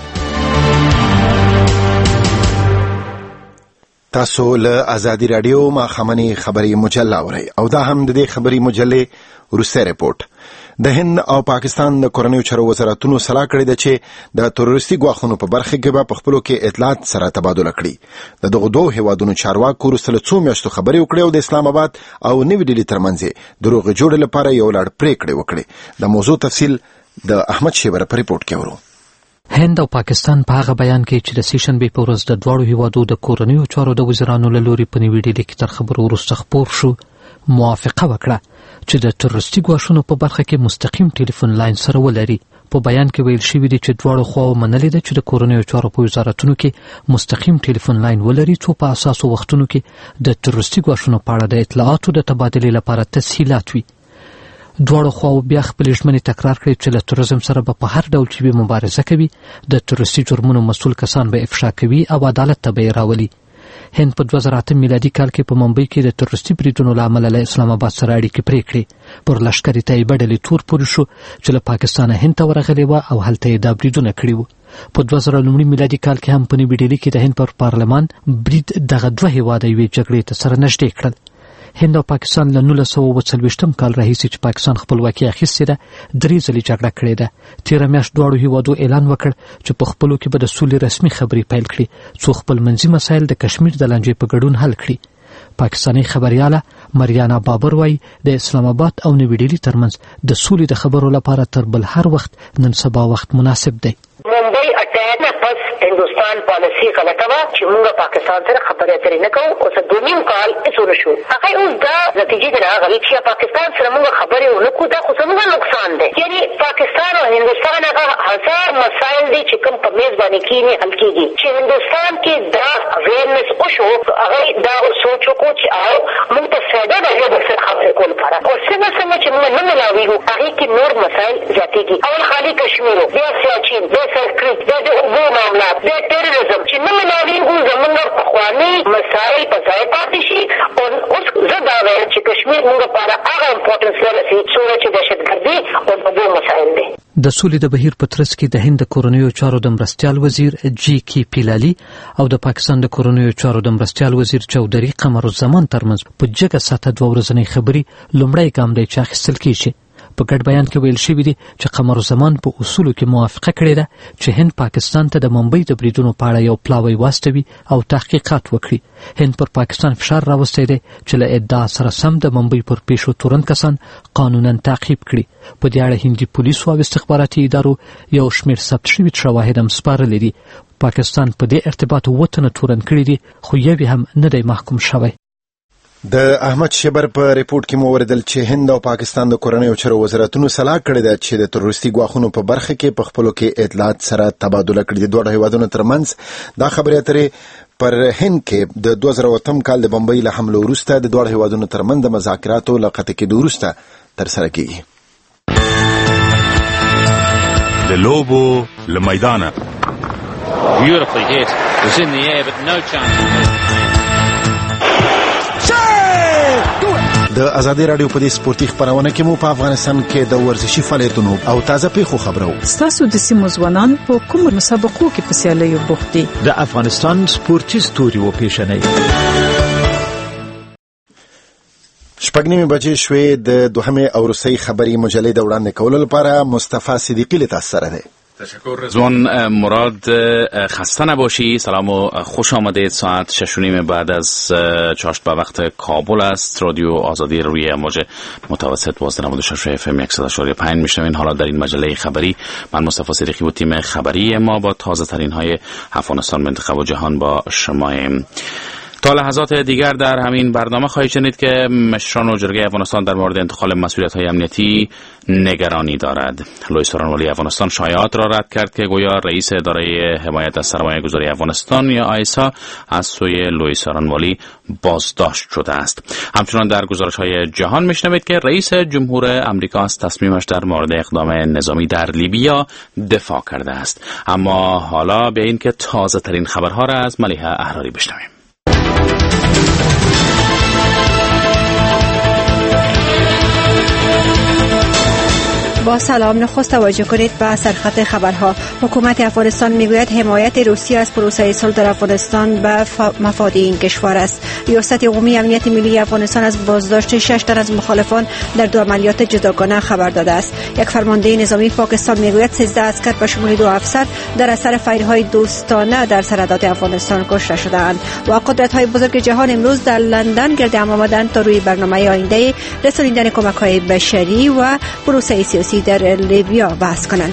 تاسو له ازادي رادیو ماخامنی خبری مجله اورئ او دا هم د دې خبری مجلې روسي رپورټ. د هند او پاکستان د کورنیو چارو وزارتونو سلا کړې ده چې د تروریستي ګواښونو په برخه کې به په خپلو کې اطلاعات سره تبادله کړي. د دغو دوه هیوادونو چارواکو وروسته له څو میاشتو خبرې وکړې او د اسلام آباد او نوې ډیلي ترمنځ د روغې جوړې لپاره یو لړ پریکړې وکړې. د موضوع تفصیل د احمد شیبر په ریپورت کې ورو. هند او پاکستان په هغه بیان کې چې د سیشنبې په ورځ د دواړو هیوادو د کورنیو چارو د وزیرانو له لوري په نوې ډیلي کې تر خبرو وروسته خپور شو، موافقه وکړه چې د تروریستي ګواښونو په برخه کې مستقیم ټلیفون لاین سره ولري. په بیان کې ویل شوی دی چې دواړو خواو منلې ده چې د کورنیو چارو په وزارتونو کې مستقیم ټلیفون لاین ولري څو په اساسو وختونو کې د تروریستي ګواښونو په اړه د اطلاعاتو د تبادلې لپاره تسهیلات وي. دواړو خواو بیا خپل ژمنې تکرار کړې چې له تروریزم سره به په هر ډول چې مبارزه کوي، د تروریستي جرمونو مسؤل کسان به افشا کوي او عدالت ته به راولي. هند په 2008 میلادي کال کې په ممبئی کې د تروریستي بریدونو له امله له اسلام آباد سره اړیکې پرې کړې. پر لښکرې طیبه ډلې تور پورې شو چې له پاکستانه هند ته ورغلې وه او هلته یې دا بریدونه کړي وو. په 2009 میلادي کال کې هم په نوې ډیلي کې د هند پر پارلمان برید دغه دوه هیواده یوې جګړې ته سره نږدې کړل. هند او پاکستان له 1940 کال راهیسې چې پاکستان خپلواکي اخیستې ده 3 ځلې جګړه کړې ده. تېره میاشت دواړو هیوادو اعلان وکړ چې په خپلو کې به د سولې رسمي خبرې پیل کړي څو خپل منځي مسایل د کشمیر د لانجې په ګډون حل کړي. پاکستاني خبرياله مریانا بابر وايي د اسلام آباد او نوې ډیلي ترمنځ د سولې د خبرو لپاره تر بل هر وخت نن سبا وخت مناسب دی. ممبئی اٹیک نه پس هندوستان پالیسی غلطه وه چې موږ پاکستان سره خبرې اترې نه کوو. اوس 2.5 کال هېڅ ونه شو. هغه اوس دا نتیجې ته راغلې چې پاکستان سره موږ خبرې ونه کړو. دا خو زموږ نقصان دی. یعنې پاکستان او هندوستان هغه 1000 مسایل دي چې کوم په میز باندې کېني حل کېږي. چې هندوستان کې دا اویرنس وشو، هغه دا سوچ وکړو چې موږ ته فایده ده د سره خبرې کولو لپاره. او څنګه چې موږ نه ملاویږو هغې کې نور مسایل زیاتېږي. اول خالي کشمیر و، بیا سیاچین، بیا سرکریک، بیا د اوبو معاملات، بیا ټیرریزم چې نه ملاویږو زموږ پخواني مسایل په ځای پاتې شي. او اوس زه دا وایم چې کشمیر موږ لپاره هغه امپورټنس لري څومره چې دهشتګردي او د اوبو مسایل دي. د سولې د بهیر په ترڅ کې د هند د کورنیو چارو د مرستیال وزیر جی کی پیلالي او د پاکستان د کورنیو چارو د مرستیال وزیر چودري قمرالزمان ترمنځ په جګه سطحه 2 ورځنۍ خبرې لومړی ګام دی چې اخیستل کیږي. په ګډ بیان کې ویل شوي دي چې قمرالزمان په اصولو کې موافقه کړې ده چې هند پاکستان ته د ممبئی د بریدونو په اړه یو پلاوی واستوي او تحقیقات وکړي. هند پر پاکستان فشار راوستی دی چې له ادعا سره سم د ممبئی پر پیښو تورن کسان قانونا تعقیب کړي. په دې اړه هندي پولیسو او استخباراتي ادارو یو شمېر ثبت شوي شواهد هم سپارلي دي. پاکستان په دې ارتباط 7 تنه تورن کړي دي خو یو هم نه دی محکوم شوی. د احمد شبر په ریپورت کې مو وردل چې هند او پاکستان د کورنیو چارو وزارتونو سلاح کړې ده چې د تروریستي ګواښونو په برخه کې په خپلو کې اطلاعات سره تبادله کړي. د دوه هیوادونو ترمنځ دا خبرې اترې پر هند کې د 2008 کال د بمبئی له حملو وروسته د دوه هیوادونو ترمنځ د مذاکراتو له قطع کېدو وروسته ترسره کیږي. د لوبو له میدانه Beautifully hit. It was in the air but no chance. د ازادي رادیو په دې سپورتي خبرونه کې مو په افغانستان کې د ورزشي فعالیتونو او تازه پیښو خبرو. تاسو د سیمو ځوانان په کوم مسابقو کې په سیالیو بوخت دي؟ د افغانستان سپورتي ستوري و پیښنې. 8:30 بجې شوې. د دوهمه او روسي خبري مجلې د وړاندې کولو لپاره مصطفی صدیقی له تاسو سره دی. تشکر رضوان. مراد خسته نباشی. سلام و خوش آمدید. ساعت 6:30 بعد از چاشت به وقت کابل است. رادیو آزادی روی موج متوسط 96 FM 100.5 میشنوین. حالا در این مجله خبری من مصطفی صدیقی و تیم خبری ما با تازه ترین های افغانستان، منطقه و جهان با شماییم. تا لحظات دیگر در همین برنامه خواهید شنید که مشران و جرگه افغانستان در مورد انتقال مسئولیت‌های امنیتی نگرانی دارد. لوئیس سارانوالی افغانستان شایعات را رد کرد که گویا رئیس اداره حمایت از سرمایه‌گذاری افغانستان یا آیسا از سوی لوئیس سارانوالی بازداشت شده است. همچنان در گزارش‌های جهان میشنوید که رئیس جمهور آمریکا از تصمیمش در مورد اقدام نظامی در لیبیا دفاع کرده است. اما حالا به این که تازه ترین خبرها را از ملیحه احراری بشنویم. با سلام، نخست توجه کنید به سرخط خبرها. حکومت افغانستان میگوید حمایت روسیه از پروسه صلح در افغانستان به مفاد این کشور است. ریاست عمومی امنیت ملی افغانستان از بازداشت 6 تن از مخالفان در 2 عملیات جداگانه خبر داده است. یک فرمانده نظامی پاکستان میگوید 13 عسکر به شمول 2 افسر در اثر فایرهای دوستانه در سرحدات افغانستان کشته شدند. و قدرت‌های بزرگ جهان امروز در لندن گرد هم آمدند تا روی برنامه آینده رسانیدن کمک‌های بشری و پروسه سیاسی در لیبیا بحث کنند.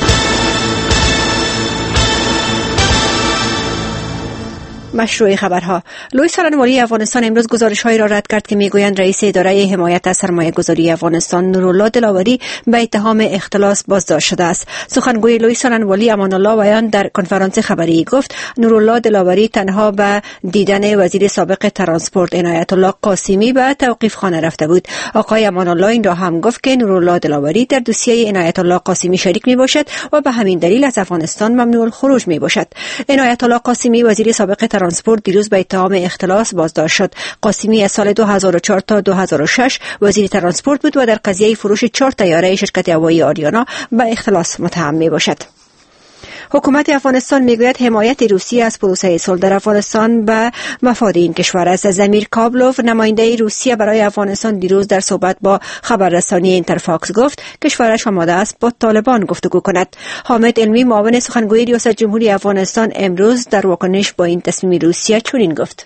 مشروع خبرها. لوئیس سارانوالی افغانستان امروز گزارش‌هایی را رد کرد که میگویند رئیس اداره حمایت از سرمایه‌گذاری افغانستان نورالله دلاوری به اتهام اختلاس بازداشت شده است. سخنگوی لوئیس سارانوالی امان الله بیان در کنفرانس خبری گفت نورالله دلاوری تنها به دیدن وزیر سابق ترانسپورت عنایت الله قاسمی به توقیفخانه رفته بود. آقای امان الله این را هم گفت که نورالله دلاوری در دوسیه عنایت الله قاسمی شریک میباشد و به همین دلیل از افغانستان ممنوع الخروج میباشد. عنایت الله قاسمی وزیر سابق ترانسپورت دیروز به اتهام اختلاس بازداشت شد. قاسمی از سال 2004 تا 2006 وزیر ترانسپورت بود و در قضیه فروش 4 طیاره شرکت هوایی آریانا به اختلاس متهم میباشد. حکومت افغانستان میگوید حمایت روسیه از پروسه صلح در افغانستان به مفاد این کشور است. زمیر کابلوف نماینده روسیه برای افغانستان دیروز در صحبت با خبررسانی اینترفاکس گفت کشورش آماده است با طالبان گفتگو کند. حامد علمی معاون سخنگوی ریاست جمهوری افغانستان امروز در واکنش با این تصمیم روسیه چنین گفت: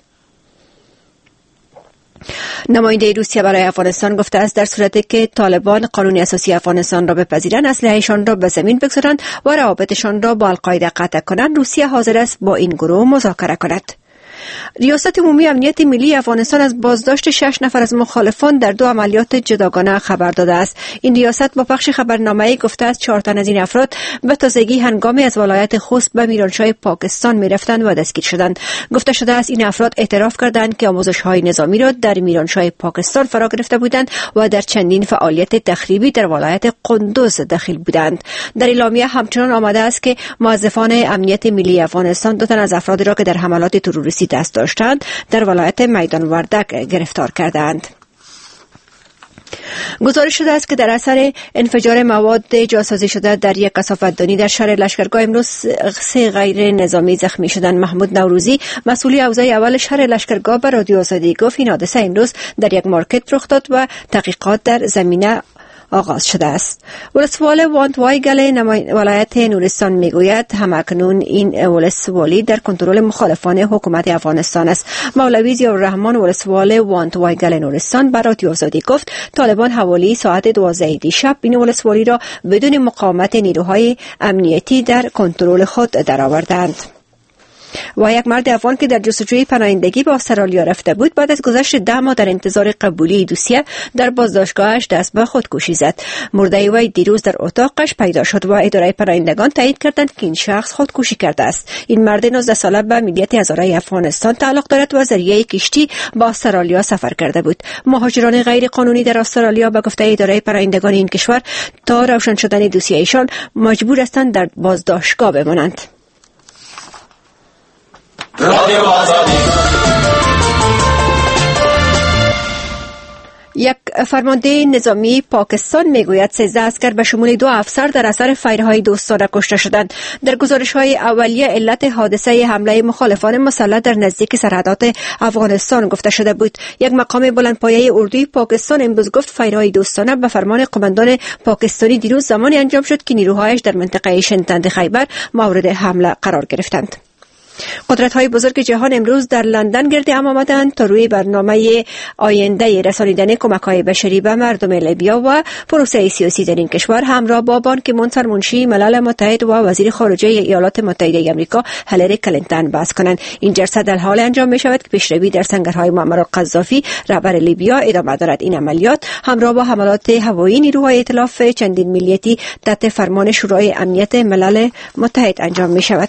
نماینده روسیه برای افغانستان گفته است در صورتی که طالبان قانون اساسی افغانستان را بپذیرند، اسلحه‌شان را به زمین بگذارند و روابطشان را با القاعده قطع کنند، روسیه حاضر است با این گروه مذاکره کند. ریاست عمومی امنیت ملی افغانستان از بازداشت 6 نفر از مخالفان در 2 عملیات جداگانه خبر داده است. این ریاست با پخش خبرنامه‌ای گفته است 4 تن از این افراد به تازگی هنگامی از ولایت خوست به میرانشاه پاکستان می‌رفتند و دستگیر شدند. گفته شده است این افراد اعتراف کردند که آموزش‌های نظامی را در میرانشاه پاکستان فرا گرفته بودند و در چندین فعالیت تخریبی در ولایت قندوز دخیل بودند. در اعلامیه همچنان آمده است که موظفان امنیت ملی افغانستان 2 تن از افرادی را که در حملات تروریستی دست داشتند در ولایت میدان وردک گرفتار کردند. گزارش شده است که در اثر انفجار مواد جاسازی شده در یک کثافت‌دانی در شهر لشکرگاه امروز 3 غیر نظامی زخمی شدند. محمود نوروزی مسئول اوضاع اول شهر لشکرگاه به رادیو آزادی گفت این حادثه امروز در یک مارکت رخ داد و تحقیقات در زمینه آغاز شده است. ولسوال وانتوایگل ولایت نورستان میگوید همکنون این ولسوالی در کنترل مخالفان حکومت افغانستان است. مولوی ضیاءالرحمن ولسوال وانتوایگل نورستان به رادیو آزادی گفت طالبان حوالی ساعت 12 دیشب این ولسوالی را بدون مقاومت نیروهای امنیتی در کنترل خود درآوردند. و یک مرد افغان که در جستجوی پناهندگی به استرالیا رفته بود بعد از گذشت 10 ماه در انتظار قبولی دوسیه در بازداشتگاهش دست به خودکشی زد. مرده وی دیروز در اتاقش پیدا شد و اداره پناهندگان تایید کردند که این شخص خودکشی کرده است. این مرد 19 ساله به ملیت هزاره افغانستان تعلق دارد و ذریعه کشتی به استرالیا سفر کرده بود. مهاجران غیر قانونی در استرالیا به گفته اداره پناهندگان این کشور تا روشن شدن دوسیه ایشان مجبور هستند در بازداشتگاه بمانند. یک فرمانده نظامی پاکستان میگوید 13 عسکر به شمول 2 افسر در اثر فایرهای دوستانه کشته شدند. در گزارش‌های اولیه علت حادثه حمله مخالفان مسلح در نزدیک سرحدات افغانستان گفته شده بود. یک مقام بلندپایه اردوی پاکستان امروز گفت فایرهای دوستانه به فرمان قماندان پاکستانی دیروز زمانی انجام شد که نیروهایش در منطقه شنتند خیبر مورد حمله قرار گرفتند. قدرت‌های بزرگ جهان امروز در لندن گرد هم آمدند تا روی برنامه آینده رسانیدن کمک‌های بشری به مردم لیبیا و پروسه سیاسی در این کشور همراه با بان کی مون سرمنشی ملل متحد و وزیر خارجه ایالات متحده آمریکا هیلاری کلینتون بحث کنند. این جلسه در حال انجام می‌شود که پیشروی در سنگرهای معمر قذافی رهبر لیبیا ادامه دارد. این عملیات همراه با حملات هوایی نیروهای ائتلاف چندین ملیتی تحت فرمان شورای امنیت ملل متحد انجام می‌شود.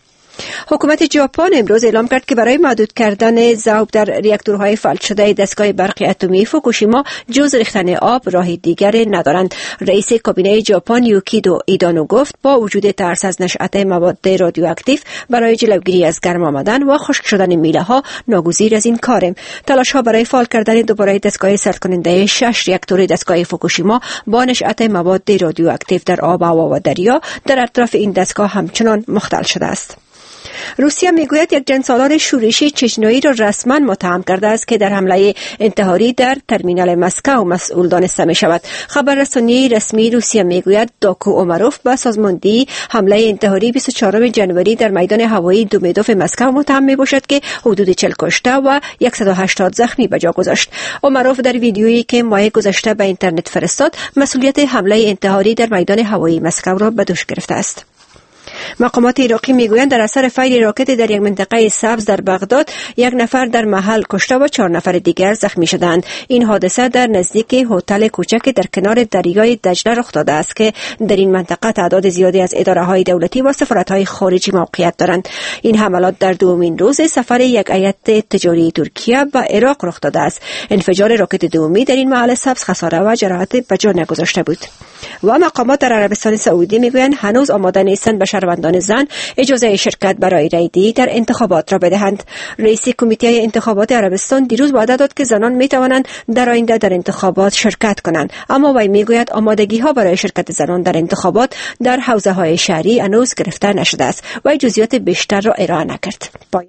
حکومت ژاپن امروز اعلام کرد که برای محدود کردن ذوب در راکتورهای فلج شده دستگاه برق اتمی فوکوشیما جز ریختن آب راه دیگر ندارند. رئیس کابینه ژاپن یوکیدو ایدانو گفت با وجود ترس از نشأت مواد رادیواکتیو برای جلوگیری از گرم آمدن و خشک شدن میله ها ناگزیر از این کاریم. تلاش ها برای فعال کردن دوباره دستگاه سرد کننده 6 راکتور دستگاه فوکوشیما با نشأت مواد رادیواکتیو در آب، هوا و دریا در اطراف این دستگاه همچنان مختل شده است. روسیه میگوید یک جنگسالار شورشی چچنیایی را رسما متهم کرده است که در حمله انتحاری در ترمینال مسکو مسئول دانسته می شود. خبررسانی رسمی روسیه میگوید داکو اومروف به سازماندهی حمله انتحاری 24 ژانویه در میدان هوایی دومدوف مسکو متهم می باشد که حدود 40 کشته و 180 زخمی به جا گذاشت. اومروف در ویدیویی که ماه گذشته به اینترنت فرستاد مسئولیت حمله انتحاری در میدان هوایی مسکو را به دوش گرفته است. مقامات عراقی میگویند در اثر فیر راکت در یک منطقه سبز در بغداد 1 نفر در محل کشته و 4 نفر دیگر زخمی شدند. این حادثه در نزدیک هتل کوچک در کنار دریای دجله رخ داده است که در این منطقه تعداد زیادی از اداره‌های دولتی و سفارت‌های خارجی موقعیت دارند. این حملات در دومین روز سفر یک هیئت تجاری ترکیه به عراق رخ داده است. انفجار راکت دومی در این محل سبز خساره و جراحت به جا نگذاشته بود. و مقامات در عربستان سعودی میگویند هنوز آماده نیستند به شهروندان زن اجازه شرکت برای رایدهی در انتخابات را بدهند. رئیس کمیته انتخابات عربستان دیروز وعده داد که زنان میتوانند در آینده در انتخابات شرکت کنند، اما وی میگوید آمادگی ها برای شرکت زنان در انتخابات در حوزه های شهری هنوز گرفته نشده است و جزئیات بیشتر را ارائه نکرد.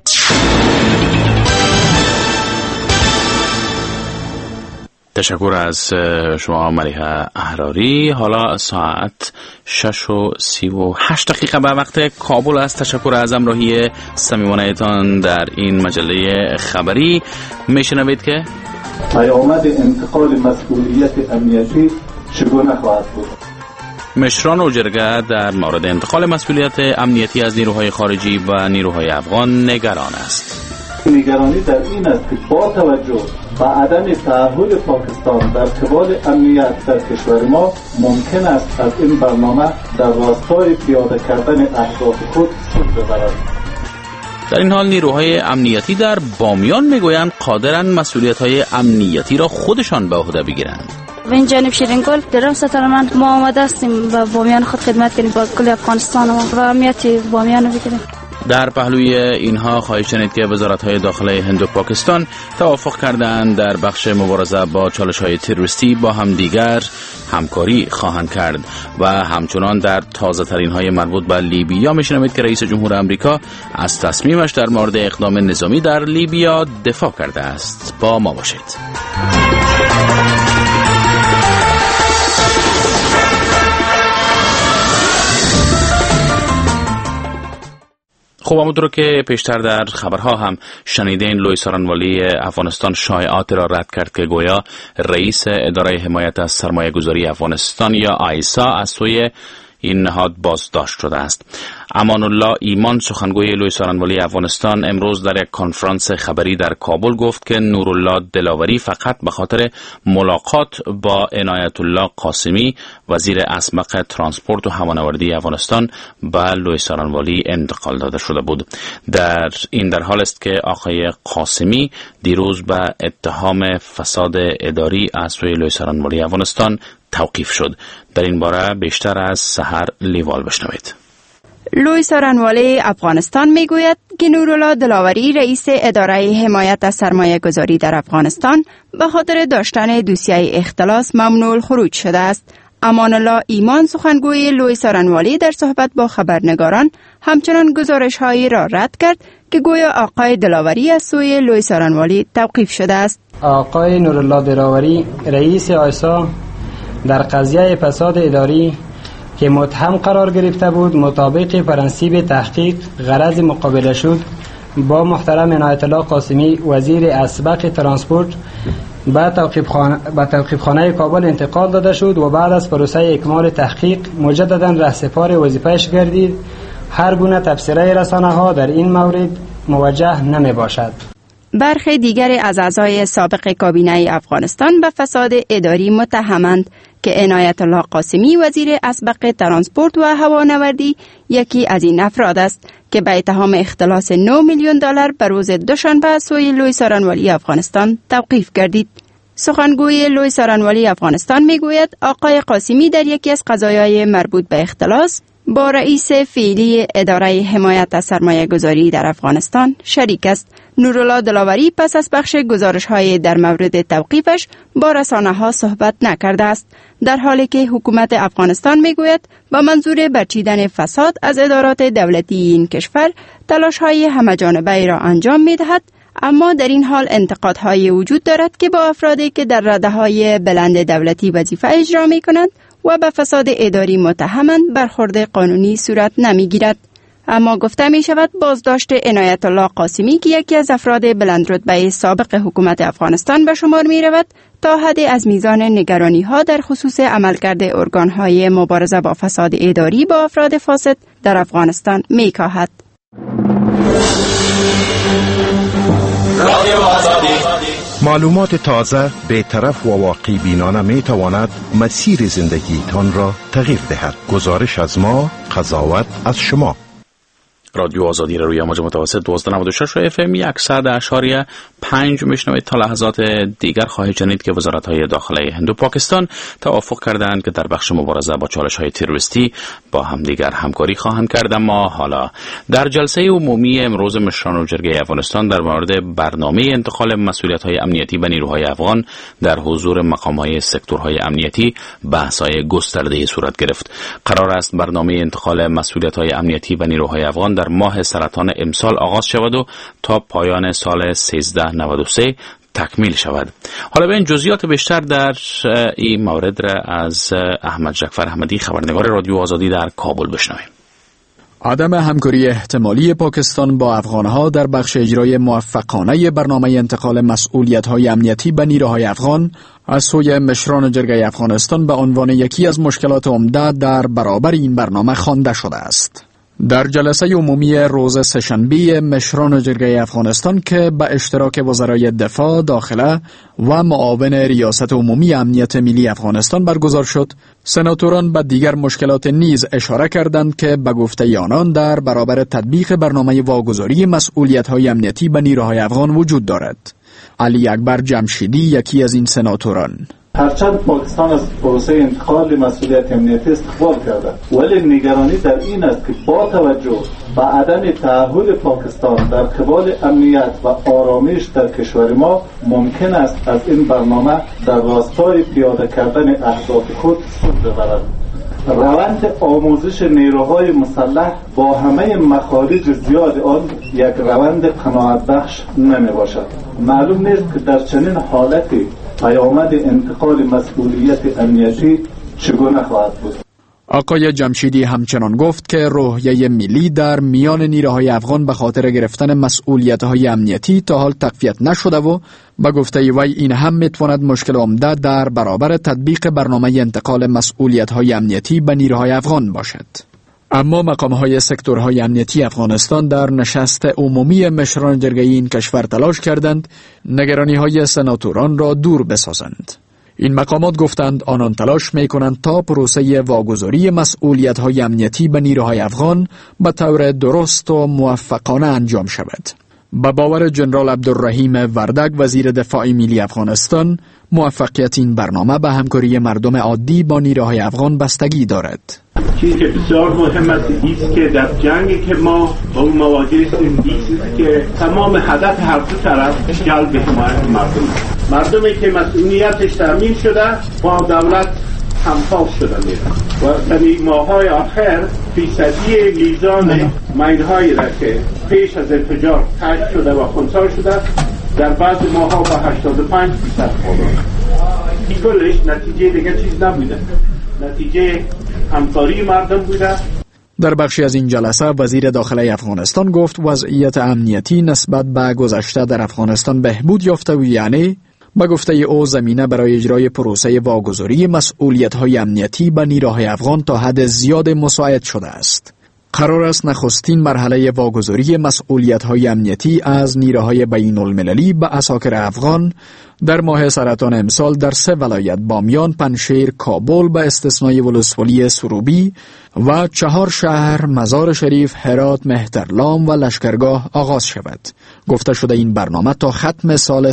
تشکر از شما ملیحه احراری. حالا ساعت 6:38 به وقت کابل است. تشکر از همراهی صمیمانه‌تان در این مجله خبری. میشنوید که پیامد انتقال مسئولیت امنیتی چگونه خواهد بود. مشران اوجرگه در مورد انتقال مسئولیت امنیتی از نیروهای خارجی و نیروهای افغان نگران است. نگرانی در این است که با توجه به عدم تعهد پاکستان در قبال امنیت در کشور ما ممکن است از این برنامه در راستای پیاده کردن اهداف خود سود ببرد. در این حال نیروهای امنیتی در بامیان میگویند قادرند مسئولیت‌های امنیتی را خودشان به عهده بگیرند. این جانب شیرینگل درم ستارمان ما آمده هستیم و بامیان خود خدمت کنیم با کل افغانستان و امنیت بامیان رو بگیریم. در پهلوی اینها خواهید شنید که وزارت‌های داخلی هند و پاکستان توافق کردند در بخش مبارزه با چالش‌های تروریستی با همدیگر همکاری خواهند کرد و همچنان در تازه‌ترین‌های مربوط به لیبیا می‌شنوید که رئیس جمهور آمریکا از تصمیمش در مورد اقدام نظامی در لیبیا دفاع کرده است. با ما باشید. خب همونطور که پیشتر در خبرها هم شنیدین، لوی سارنوالی افغانستان شایعات را رد کرد که گویا رئیس اداره حمایت از سرمایه گذاری افغانستان یا آیسا از سوی این نهاد بازداشت شده است. امان الله ایمان سخنگوی لوی سارنوالی افغانستان امروز در یک کنفرانس خبری در کابل گفت که نورالله دلاوری فقط به خاطر ملاقات با عنایت الله قاسمی وزیر اسبق ترانسپورت و هوانوردی افغانستان به لوی سارنوالی انتقال داده شده بود. در حال است که آقای قاسمی دیروز به اتهام فساد اداری از سوی لوی سارنوالی افغانستان توقیف شد. در این باره بیشتر از سحر لیوال بشنوید. لوی سارنوالی افغانستان میگوید که نورالله دلاوری رئیس اداره حمایت از سرمایه گذاری در افغانستان به خاطر داشتن دوسیه اختلاس ممنوع الخروج شده است. امان الله ایمان سخنگوی لوی سارنوالی در صحبت با خبرنگاران همچنان گزارش‌هایی را رد کرد که گویا آقای دلاوری از سوی لوی سارنوالی توقیف شده است. آقای نورالله دلاوری رئیس آیسا در قضیه فساد اداری که متهم قرار گرفته بود مطابق پرنسیب تحقیق غرض مقابله شد با محترم عنایت الله قاسمی وزیر اسبق ترانسپورت به توقیفخانه کابل انتقال داده شد و بعد از پروسه اکمال تحقیق مجددا رهسپار وظیفه‌اش گردید. هر گونه تبصره رسانه‌ها در این مورد موجه نمی باشد. برخی دیگر از اعضای سابق کابینه افغانستان به فساد اداری متهمند که عنایت الله قاسمی وزیر اسبق ترانسپورت و هوانوردی یکی از این افراد است که به اتهام اختلاس 9 میلیون دلار به روز دوشنبه از سوی لوی سارنوالی افغانستان توقیف گردید. سخنگوی لوی سارنوالی افغانستان میگوید آقای قاسمی در یکی از قضایای مربوط به اختلاس با رئیس فعلی اداره حمایت از سرمایه گذاری در افغانستان شریک است. نورالله دلاوری پس از پخش گزارش‌های در مورد توقیفش با رسانه‌ها صحبت نکرده است، در حالی که حکومت افغانستان میگوید با منظور برچیدن فساد از ادارات دولتی این کشور تلاش‌های همه‌جانبه را انجام می‌دهد. اما در این حال انتقادهای وجود دارد که با افرادی که در رده‌های بلند دولتی وظیفه اجرا می‌کنند و به فساد اداری متهمند برخورد قانونی صورت نمی‌گیرد. اما گفته می شود بازداشت عنایت الله قاسمی که یکی از افراد بلندرتبه سابق حکومت افغانستان به شمار می رود تا حدی از میزان نگرانی ها در خصوص عملکرد ارگان های مبارزه با فساد اداری با افراد فاسد در افغانستان می کاهد. معلومات تازه، بی‌طرف و واقع بینانه می تواند مسیر زندگیتان را تغییر دهد. گزارش از ما، قضاوت از شما. رادیو آزادی روی امواج متوسط 1296 و FM 100.5 میشنوید. تا لحظات دیگر خواهید شنید که وزارت‌های داخلی هند و پاکستان توافق کردند که در بخش مبارزه با چالش‌های تروریستی با همدیگر همکاری خواهند کرد. اما حالا در جلسه عمومی امروز مشران جرگه افغانستان در مورد برنامه انتقال مسئولیت‌های امنیتی به نیروهای افغان در حضور مقام‌های سکتورهای امنیتی بحث‌های گسترده‌ای صورت گرفت. قرار است برنامه انتقال مسئولیت‌های امنیتی به نیروهای افغان در ماه سرطان امسال آغاز شود و تا پایان سال 1393 تکمیل شود. حالا به این جزئیات بیشتر در این مورد را از احمد جعفر احمدی خبرنگار رادیو آزادی در کابل بشنویم. عدم همکاری احتمالی پاکستان با افغانها در بخش اجرای موفقانه برنامه انتقال مسئولیت‌های امنیتی به نیروهای افغان از سوی مشران جرگه افغانستان به عنوان یکی از مشکلات عمده در برابر این برنامه خوانده شده است. در جلسه عمومی روز سه‌شنبه مشران جرگه افغانستان که به اشتراک وزرای دفاع، داخله و معاون ریاست عمومی امنیت ملی افغانستان برگزار شد، سناتوران به دیگر مشکلات نیز اشاره کردند که به گفته آنان در برابر تطبیق برنامه واگذاری مسئولیت‌های امنیتی به نیروهای افغان وجود دارد. علی اکبر جمشیدی یکی از این سناتوران: هرچند پاکستان از پروسه انتقال مسئولیت امنیتی استقبال کرده، ولی نگرانی در این است که با توجه و عدم تعهد پاکستان در قبال امنیت و آرامش در کشور ما ممکن است از این برنامه در راستای پیاده کردن اهداف خود سود ببرد. روند آموزش نیروهای مسلح با همه مخارج زیاد آن یک روند قناعت بخش نمی باشد. معلوم نیست که در چنین حالتی پیامد انتقال مسئولیت امنیتی چگونه خواهد بود. آقای جمشیدی همچنان گفت که روحیه ملی در میان نیروهای افغان به خاطر گرفتن مسئولیت‌های امنیتی تا حال تقویت نشده و به گفته وی این هم میتواند مشکل عمده در برابر تطبیق برنامه انتقال مسئولیت‌های امنیتی به نیروهای افغان باشد. اما مقام‌های سکتورهای امنیتی افغانستان در نشست عمومی مشران جرگه‌ای این کشور تلاش کردند نگرانی‌های سناتوران را دور بسازند. این مقامات گفتند آنان تلاش می‌کنند تا پروسه واگذاری مسئولیت‌های امنیتی به نیروهای افغان به طور درست و موفقانه انجام شود. به باور جنرال عبدالرحیم وردک وزیر دفاع ملی افغانستان، موفقیت این برنامه به همکاری مردم عادی با نیروهای افغان بستگی دارد. چیزی که بسیار مهم است است که در جنگی که ما با اون مواجه هستیم است که تمام هدف هر دو طرف جلب حمایت مردمی که مسئولیتش تامین شده با دولت همفال شده میره و در ماه‌های آخر فیصدی میزان ماین‌هایی را که پیش از انفجار کشف شده و خنثی شده در بعض ماه‌ها با 85% این کلش نتیجه دیگه چیز نبوده، نتیجه همکاری مردم بوده. در بخشی از این جلسه وزیر داخله افغانستان گفت وضعیت امنیتی نسبت به گذشته در افغانستان بهبود یافته و یعنی به گفته او زمینه برای اجرای پروسه واگذاری مسئولیت‌های امنیتی به نیروهای افغان تا حد زیاد مساعد شده است. قرار است نخستین مرحله واگذاری مسئولیت‌های امنیتی از نیروهای بین‌المللی به عساکر افغان در ماه سرطان امسال در 3 ولایت بامیان، پنجشیر، کابل به استثنای ولسوالی سروبی و 4 شهر مزار شریف، هرات، مهترلام و لشکرگاه آغاز شود. گفته شده این برنامه تا ختم سال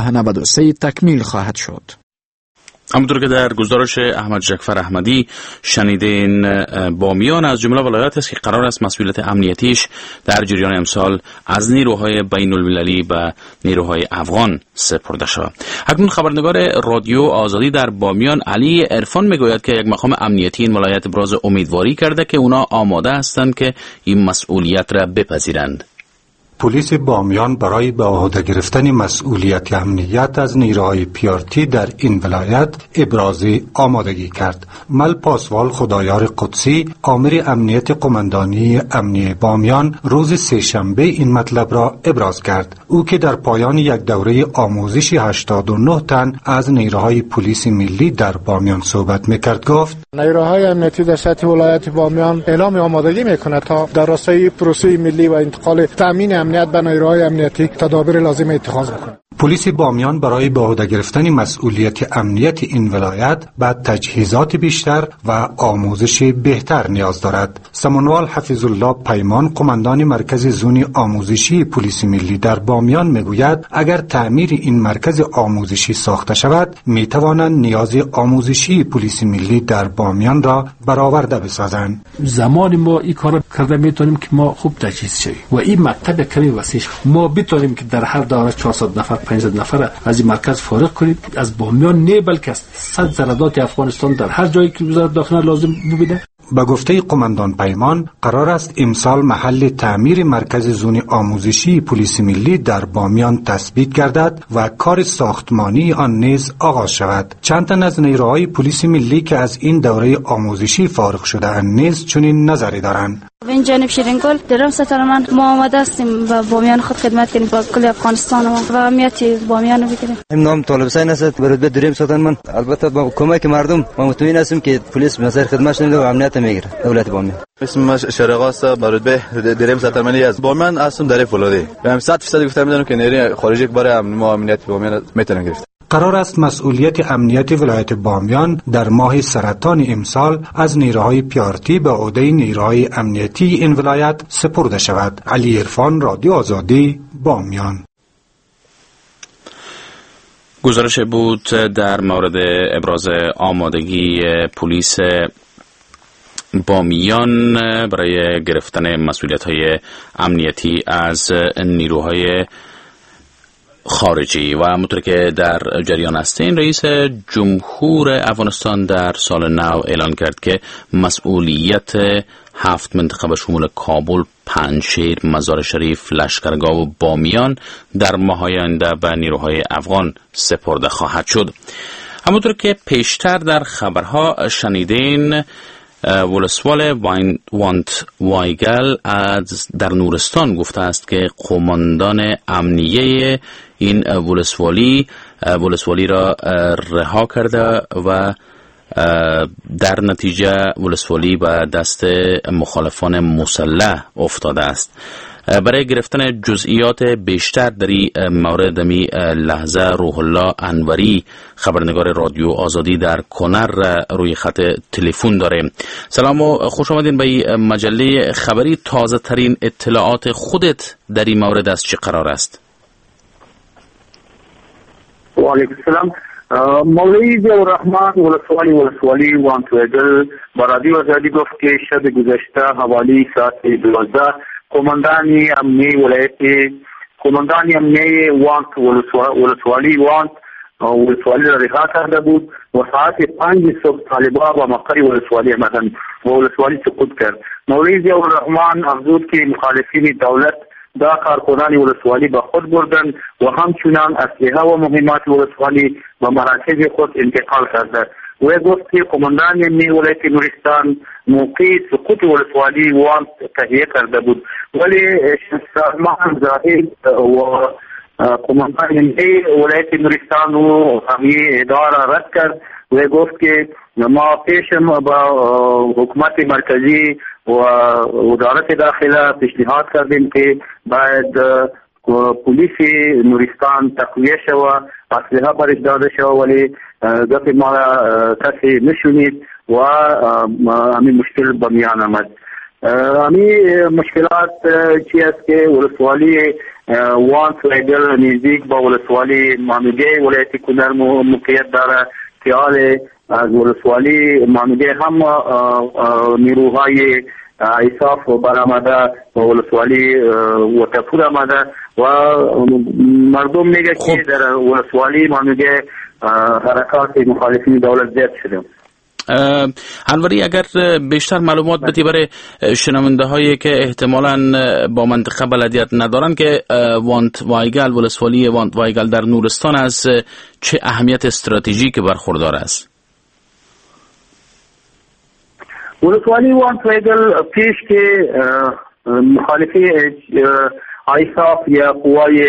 1393 تکمیل خواهد شد. همونطور که در گزارش احمد جعفر احمدی شنیدین، بامیان از جمله ولایات است که قرار است مسئولیت امنیتیش در جریان امسال از نیروهای بین المللی به نیروهای افغان سپرده شد. اکنون خبرنگار رادیو آزادی در بامیان علی عرفان میگوید که یک مقام امنیتی این ولایت ابراز امیدواری کرده که اونا آماده هستند که این مسئولیت را بپذیرند. پلیس بامیان برای به عهده گرفتن مسئولیت امنیت از نیروهای پیارتی در این ولایت ابراز آمادگی کرد. مل پاسوال خدایار قدسی آمر امنیت قماندانی امنیه بامیان روز سه‌شنبه این مطلب را ابراز کرد. او که در پایان یک دوره آموزش 89 تن از نیروهای پلیس ملی در بامیان صحبت میکرد گفت: نیروهای امنیتی در سطح ولایت بامیان اعلام آمادگی میکند تا در راستای پروسه ملی و انتقال تامین امنیت به نیروهای امنیتی تدابیر لازم اتخاذ بکنند. پلیس بامیان برای به عهده گرفتن مسئولیت امنیت این ولایت به تجهیزات بیشتر و آموزش بهتر نیاز دارد. سمنوال حفیظ الله پیمان قماندان مرکز زون آموزشی پلیس ملی در بامیان میگوید اگر تعمیر این مرکز آموزشی ساخته شود میتوانند نیاز آموزشی پلیس ملی در بامیان را برآورده بسازند. زمان ما این کار کرده میتونیم که ما خوب تجهیز شویم و این مکتب کمی وسیع ما بتونیم که در هر دوره 400 نفر 500 نفر از این مرکز فارغ کنید. از بامیان نه بلکه از 100 زرادات افغانستان در هر جایی که وزارت داخله لازم ببینه. با گفته قماندان پیمان قرار است امسال محل تعمیر مرکز زون آموزشی پلیس ملی در بامیان تثبیت گردد و کار ساختمانی آن نیز آغاز شود. چند تن از نیروهای پلیس ملی که از این دوره آموزشی فارغ شده‌اند نیز چنین نظری دارند. این جانب شیرینگل درم ستارمان ما آماده هستیم و بامیان خود خدمت کنیم با کل افغانستان و امنیت بامیان رو بگیریم. نام طالب حسین است، به رتبه دریم ستارمان. البته با کمک مردم ما مطمئن هستیم که پلیس نظر خدمتش نمیده و امنیت میگیره دولت بامیان. اسم شرقا است، به رتبه دریم ستارمانی است. بامیان هستم در فولادی. من 100% گفتم میدونم که نیروی خارجی برای امنیت بامیان میتونن گرفت. قرار است مسئولیت امنیت ولایت بامیان در ماه سرطان امسال از نیروهای پیارتی به عهده نیروهای امنیتی این ولایت سپرده شود. علی عرفان، رادیو آزادی، بامیان. گزارش بود در مورد ابراز آمادگی پلیس بامیان برای گرفتن مسئولیت‌های امنیتی از نیروهای خارجی. و همونطور که در جریان هستین، رئیس جمهور افغانستان در سال نو اعلان کرد که مسئولیت 7 منطقه به شمول کابل، پنجشیر، مزار شریف، لشکرگاه و بامیان در ماه‌های آینده به نیروهای افغان سپرده خواهد شد. همونطور که پیشتر در خبرها شنیدین، ولسوال وانت وایگل در نورستان گفته است که قماندان امنیه این ولسوالی را رها کرده و در نتیجه ولسوالی به دست مخالفان مسلح افتاده است. برای گرفتن جزئیات بیشتر در این مورد می لحظه روح الله انوری، خبرنگار رادیو آزادی در کنر، روی خط تلفن داره. سلام و خوش آمدین به این مجله خبری. تازه ترین اطلاعات خودت در این مورد از چه قرار است؟ و علیکم السلام. مولوی ضیاءالرحمن ولسوالی وانتویدل با رادیو آزادی گفت که شب گذشته حوالی ساعت 12 قماندان امنیه وانت ولسوالی را رها کرده بود و ساعت 5 صبح طالبان و مقر ولسوالی آمدند و ولسوالی سقوط کرد. مولوی ضیاءالرحمن افزود که مخالفین دولت دا کارکنان ولسوالی به خود بردند و همچنان اسلحه و مهمات ولسوالی به مراکز خود انتقال کرده. و گفت که قماندان امنیه ولایت نورستان موقع سقوط ولسوالی وانت تهیه کرده بود، ولی شهرمان زاهد و قماندان امنیه ولایت نورستان و همیه اداره رد کرد و گفت که ما پیشم با حکومت مرکزی و وزارت داخله پیشنهاد کردیم که باید پلیس نورستان تقویه شود، اسلحه برش داده شود، ولی گفت ما کسی نشونید و همین مشکل به میان آمد. همین مشکلات چی است که ولسوالی وانت ویدل نزدیک با ولسوالی ماموگه ولایت کنر موقعیت داره که حال از ولسوالی ماموگه هم نیروهای ایصاف برآمده و ولسوالی وطفور آمده و مردم میگه که در ولسوالی ماموگه حرکات مخالفین دولت زیاد شده. انوری، اگر بیشتر معلومات بدی برای شنونده هایی که احتمالاً با منطقه بلدیت ندارن که وانت وایگل، ولسوالی وانت وایگل در نورستان، از چه اهمیت استراتژیک برخوردار است؟ ولسوالی وانت وایگل پیش که مخالفی ایصاف یا قوای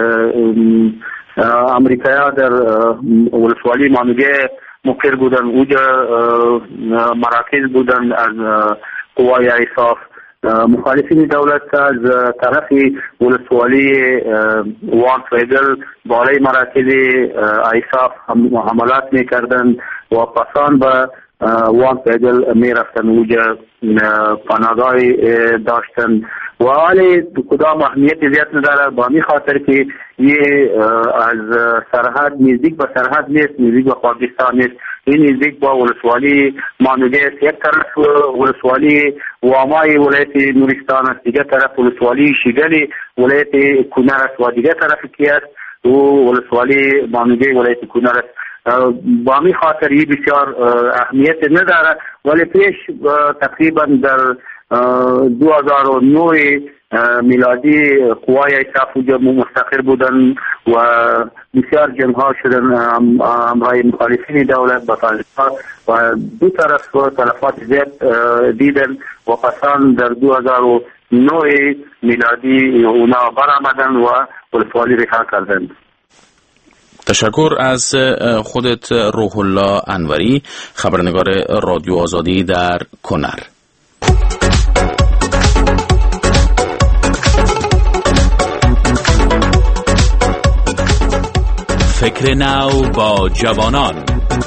امریکایی در ولسوالی ماموگه مقر بودن، اوجا مراکز بودن از قوای ایصاف. مخالفین دولت از طرف ولسوالی وانت ویدل بالای مراکز ایصاف حملات میکردن و پسان به وانت ویدل میرفتن، اوجا پناهگاه داشتن و حالی کدام اهمیت زیاد نداره، با می خاطر که یه از سرحد نزدیک به سرحد نیست، نزدیک به پاکستان نیست، این نزدیک با ولسوالی مانوگه است. یک طرف ولسوالی وامای ولایت نورستان است، دیگه طرف ولسوالی شیگلی ولایت کنر است و دیگه طرف کی است و ولسوالی مانوگه ولایت کنر است. با می خاطر یه بسیار اهمیت نداره، ولی پیش تقریبا در 2009 میلادی قوای ایصاف وجود مستقر بودن و بسیار جنگ ها شدن همراه مخالفین دولت با طالبان و دو طرف تلفات زیاد دیدن و پسان در 2009 میلادی اونا برآمدن و ولسوالی رها کردند. تشکر از خودت روح الله انوری، خبرنگار رادیو آزادی در کنر. فکر نو با جوانان.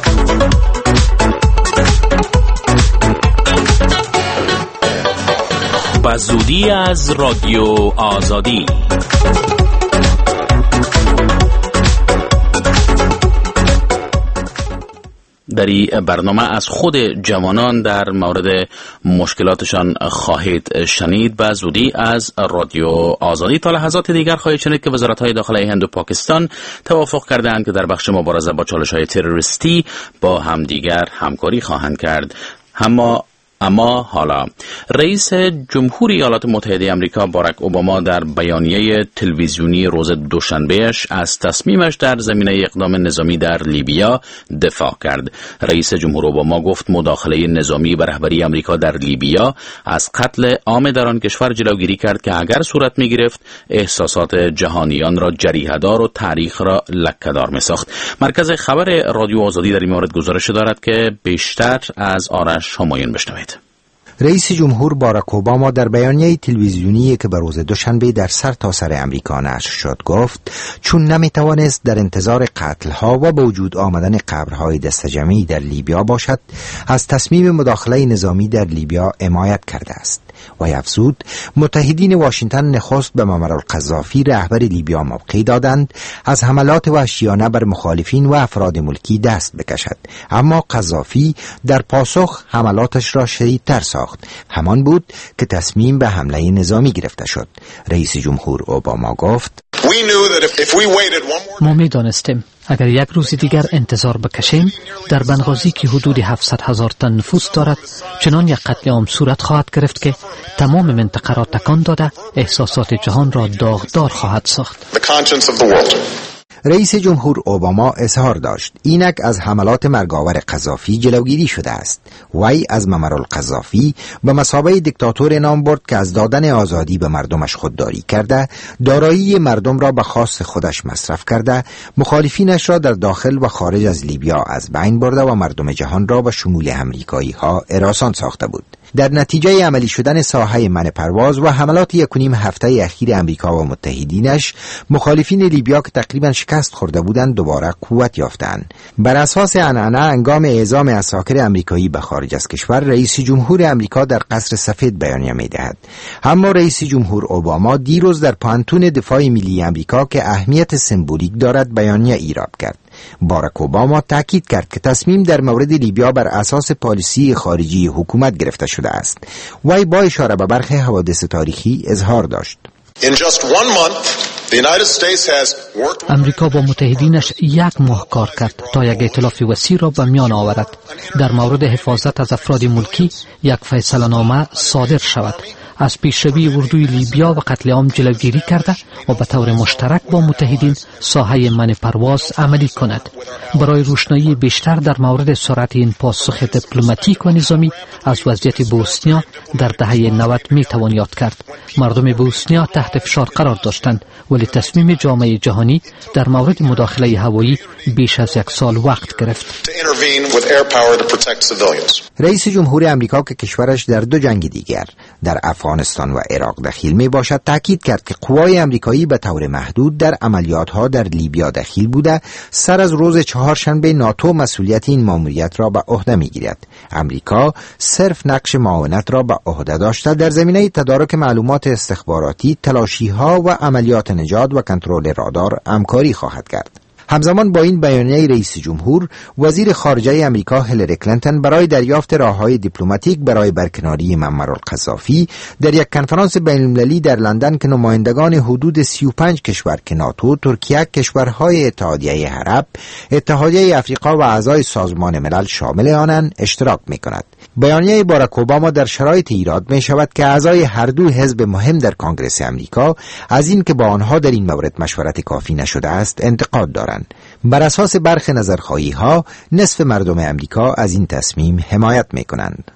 با زودی از رادیو آزادی. در این برنامه از خود جوانان در مورد مشکلاتشان خواهید شنید. به زودی از رادیو آزادی تا لحظات دیگر خواهید شنید که وزارت‌های داخلی هند و پاکستان توافق کردند که در بخش مبارزه با چالش‌های تروریستی با همدیگر همکاری خواهند کرد. اما حالا رئیس جمهوری ایالات متحده آمریکا باراک اوباما در بیانیه تلویزیونی روز دوشنبهش از تصمیمش در زمینه اقدام نظامی در لیبیا دفاع کرد. رئیس جمهور اوباما گفت مداخله نظامی به رهبری آمریکا در لیبیا از قتل عام در آن کشور جلوگیری کرد که اگر صورت می‌گرفت احساسات جهانیان را جریحه‌دار و تاریخ را لکه‌دار می‌ساخت. مرکز خبر رادیو آزادی در این مورد گزارش دارد که بیشتر از آرش همایون بشنوید. رئیس جمهور باراک اوباما در بیانیه تلویزیونی که به روز دوشنبه در سرتاسر امریکا نشر شد گفت چون نمیتوانست در انتظار قتل‌ها و به وجود آمدن قبرهای دستجمعی در لیبیا باشد، از تصمیم مداخله نظامی در لیبیا حمایت کرده است. و افزود متحدین واشنگتن نخست به معمر القذافی رهبر لیبیا موقع دادند از حملات وحشیانه بر مخالفین و افراد ملکی دست بکشد، اما قذافی در پاسخ حملاتش را شدیدتر ساخت. همان بود که تصمیم به حمله نظامی گرفته شد. رئیس جمهور اوباما گفت ما می دانستیم اگر یک روز دیگر انتظار بکشیم در بنغازی که حدود 700,000 تن نفوس دارد چنان یک قتل عام صورت خواهد گرفت که تمام منطقه را تکان داده احساسات جهان را داغدار خواهد ساخت. رئیس جمهور اوباما اظهار داشت اینک از حملات مرگاور قذافی جلوگیری شده است. وی از معمر القذافی به مثابه دیکتاتور نام برد که از دادن آزادی به مردمش خودداری کرده، دارایی مردم را به خواست خودش مصرف کرده، مخالفینش را در داخل و خارج از لیبیا از بین برده و مردم جهان را به شمول امریکایی ها هراسان ساخته بود. در نتیجه عملی شدن ساحه منع پرواز و حملات 1.5 هفته اخیر امریکا و متحدینش، مخالفین لیبیا که تقریبا شکست خورده بودند دوباره قوت یافتند. بر اساس عنعنه هنگام اعزام عساکر امریکایی به خارج از کشور، رئیس جمهور امریکا در قصر سفید بیانیه می‌دهد. اما رئیس جمهور اوباما دیروز در پانتون دفاع ملی امریکا که اهمیت سمبولیک دارد بیانیه ایراد کرد. باراک اوباما تاکید کرد که تصمیم در مورد لیبیا بر اساس پالیسی خارجی حکومت گرفته شده است. وی با اشاره به برخی حوادث تاریخی اظهار داشت. امریکا با متحدینش 1 ماه کار کرد تا یک ائتلاف وسیع را به میان آورد. در مورد حفاظت از افراد ملکی یک فیصله نامه صادر شود. از پیشروی اردوی لیبیا و قتل عام جلوگیری کرده و به طور مشترک با متحدین ساحه منع پرواز عملی کند. برای روشنایی بیشتر در مورد سرعت این پاسخ دیپلماتیک و نظامی از وضعیت بوسنیا در دهه 90 می توان یاد کرد. مردم بوسنیا تحت فشار قرار داشتند، ولی تصمیم جامعه جهانی در مورد مداخله هوایی بیش از 1 سال وقت گرفت. رئیس جمهور امریکا که کشورش در 2 جنگ دیگر در افغانستان و عراق دخیل می باشد تاکید کرد که قوای امریکایی به طور محدود در عملیات‌ها در لیبیا دخیل بوده. سر از روز 4 شنبه ناتو مسئولیت این ماموریت را به عهده می‌گیرد. امریکا صرف نقش معاونت را به عهده داشته در زمینه تدارک معلومات استخباراتی، تلاشی‌ها و عملیات نجات و کنترل رادار همکاری خواهد کرد. همزمان با این بیانیه رئیس جمهور، وزیر خارجه امریکا هیلاری کلینتون برای دریافت راههای دیپلماتیک برای برکناری معمر القذافی در یک کنفرانس بین‌المللی در لندن که نمایندگان حدود 35 کشور که ناتو، ترکیه، کشورهای اتحادیه عرب، اتحادیه افریقا و اعضای سازمان ملل شامل آنند اشتراک می‌کند. بیانیه باراک اوباما در شرایط ایراد می شود که اعضای هر دو حزب مهم در کنگره امریکا از این که با آنها در این مورد مشورت کافی نشده است انتقاد دارند. بر اساس برخی نظرخواهی ها نصف مردم امریکا از این تصمیم حمایت می کنند.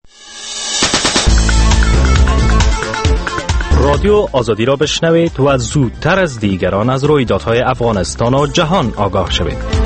رادیو آزادی را بشنوید و زودتر از دیگران از رویدادهای افغانستان و جهان آگاه شوید.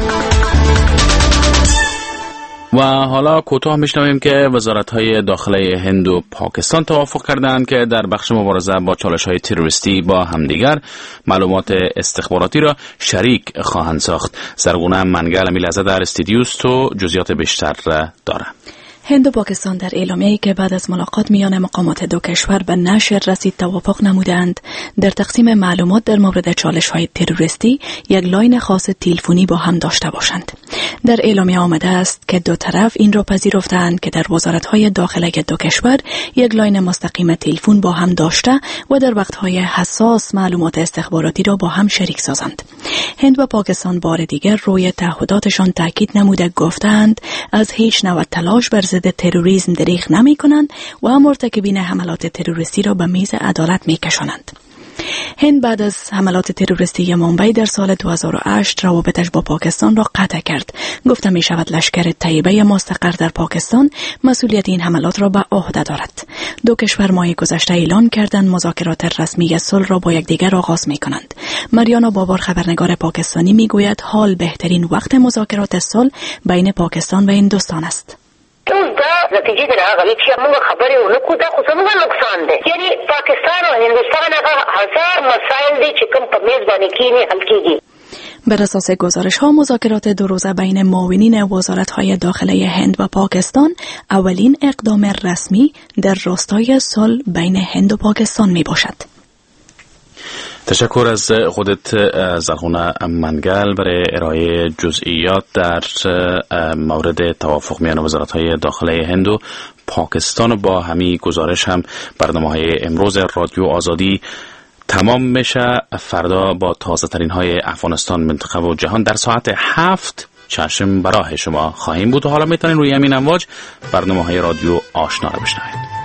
و حالا کوتاه میشنویم که وزارت‌های داخلی هند و پاکستان توافق کردند که در بخش مبارزه با چالش‌های تروریستی با همدیگر معلومات استخباراتی را شریک خواهند ساخت. زرگونه منگل امیلزاده در استودیو است و جزئیات بیشتر دارد. هند و پاکستان در اعلامیه‌ای که بعد از ملاقات میان مقامات دو کشور به نشر رسید توافق نمودند در تقسیم معلومات در مورد چالش‌های تروریستی یک لاین خاص تلفنی با هم داشته باشند. در اعلامیه آمده است که دو طرف این را پذیرفتند که در وزارت‌های داخله دو کشور یک لاین مستقیم تلفن با هم داشته و در وقت‌های حساس معلومات استخباراتی را با هم شریک سازند. هند و پاکستان بار دیگر روی تعهداتشان تاکید نموده گفتند از هیچ نوع تلاش بر ضد تروریسم دریغ نمی‌کنند و مرتکبین حملات تروریستی را به میز عدالت می‌کشانند. هند بعد از حملات تروریستی ممبئی در سال 2008 روابطش با پاکستان را قطع کرد. گفته می شود لشکر طیبه مستقر در پاکستان مسئولیت این حملات را به عهده دارد. دو کشور ماه گذشته اعلان کردند مذاکرات رسمی صلح را با یکدیگر آغاز می کنند. مریانا بابار خبرنگار پاکستانی می گوید حال بهترین وقت مذاکرات صلح بین پاکستان و هندوستان است. نتیجه در هغه چې موږ خبرې ونکړو دا خو زموږ نقصان دی. یعنی پاکستان او هندوستان هغه هزار مسائل دي چې کوم په میز باندې کېني حل کېږي. بر اساس گزارش ها مذاکرات دو روزه بین معاونین وزارت های داخله هند و پاکستان اولین اقدام رسمی در راستای صلح بین هند و پاکستان می باشد. تشکر از خودت زرخونه منگل برای ارائه جزئیات در مورد توافق میان وزارت‌های داخله هند و پاکستان. با همین گزارش هم برنامه‌های امروز رادیو آزادی تمام میشه. فردا با تازه ترین های افغانستان، منطقه و جهان در ساعت 7 چشم برای شما خواهیم بود و حالا میتونین روی همین امواج برنامه‌های رادیو آشنا رو بشنوید.